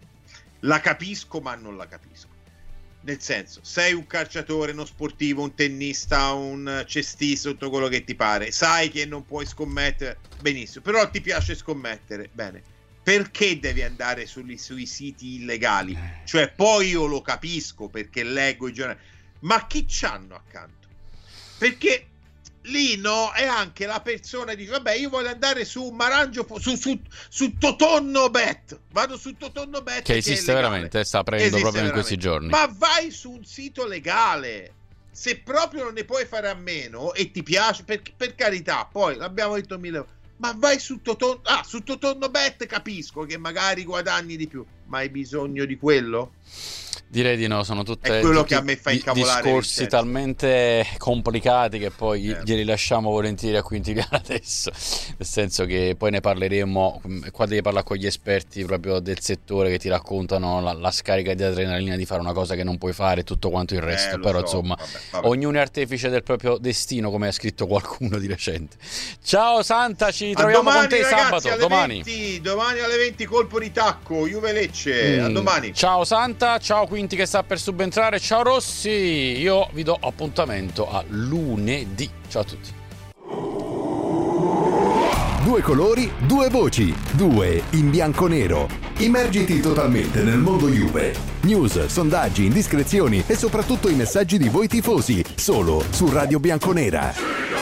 la capisco, ma non la capisco. Nel senso, sei un calciatore, uno sportivo, un tennista, un cestista, tutto quello che ti pare, sai che non puoi scommettere, benissimo, però ti piace scommettere, bene, perché devi andare sui siti illegali? Cioè, poi io lo capisco perché leggo i giornali, ma chi c'hanno accanto? Perché lì no, è anche la persona che dice vabbè, io voglio andare su Marangio, su Totonno Bet, vado su Totonno Bet, che esiste veramente, sta aprendo proprio in questi giorni, ma vai su un sito legale, se proprio non ne puoi fare a meno e ti piace, per carità, poi l'abbiamo detto mille volte, ma vai su Totonno Bet, capisco che magari guadagni di più, ma hai bisogno di quello? Direi di no, sono tutte che a me fa incavolare, discorsi talmente complicati che poi glieli lasciamo volentieri a Quintiliano adesso, nel senso che poi ne parleremo, qua devi parlare con gli esperti proprio del settore che ti raccontano la scarica di adrenalina di fare una cosa che non puoi fare e tutto quanto il resto, però insomma vabbè. Ognuno è artefice del proprio destino, come ha scritto qualcuno di recente. Ciao Santa, ci troviamo con te, ragazzi, sabato, domani alle 20 colpo di tacco, Juve Lecce, a domani. Ciao Santa, ciao Quinti che sta per subentrare, ciao Rossi, io vi do appuntamento a lunedì, ciao a tutti. Due colori, due voci, due in bianco nero. Immergiti totalmente nel mondo Juve. News, sondaggi, indiscrezioni e soprattutto i messaggi di voi tifosi, solo su Radio Bianconera.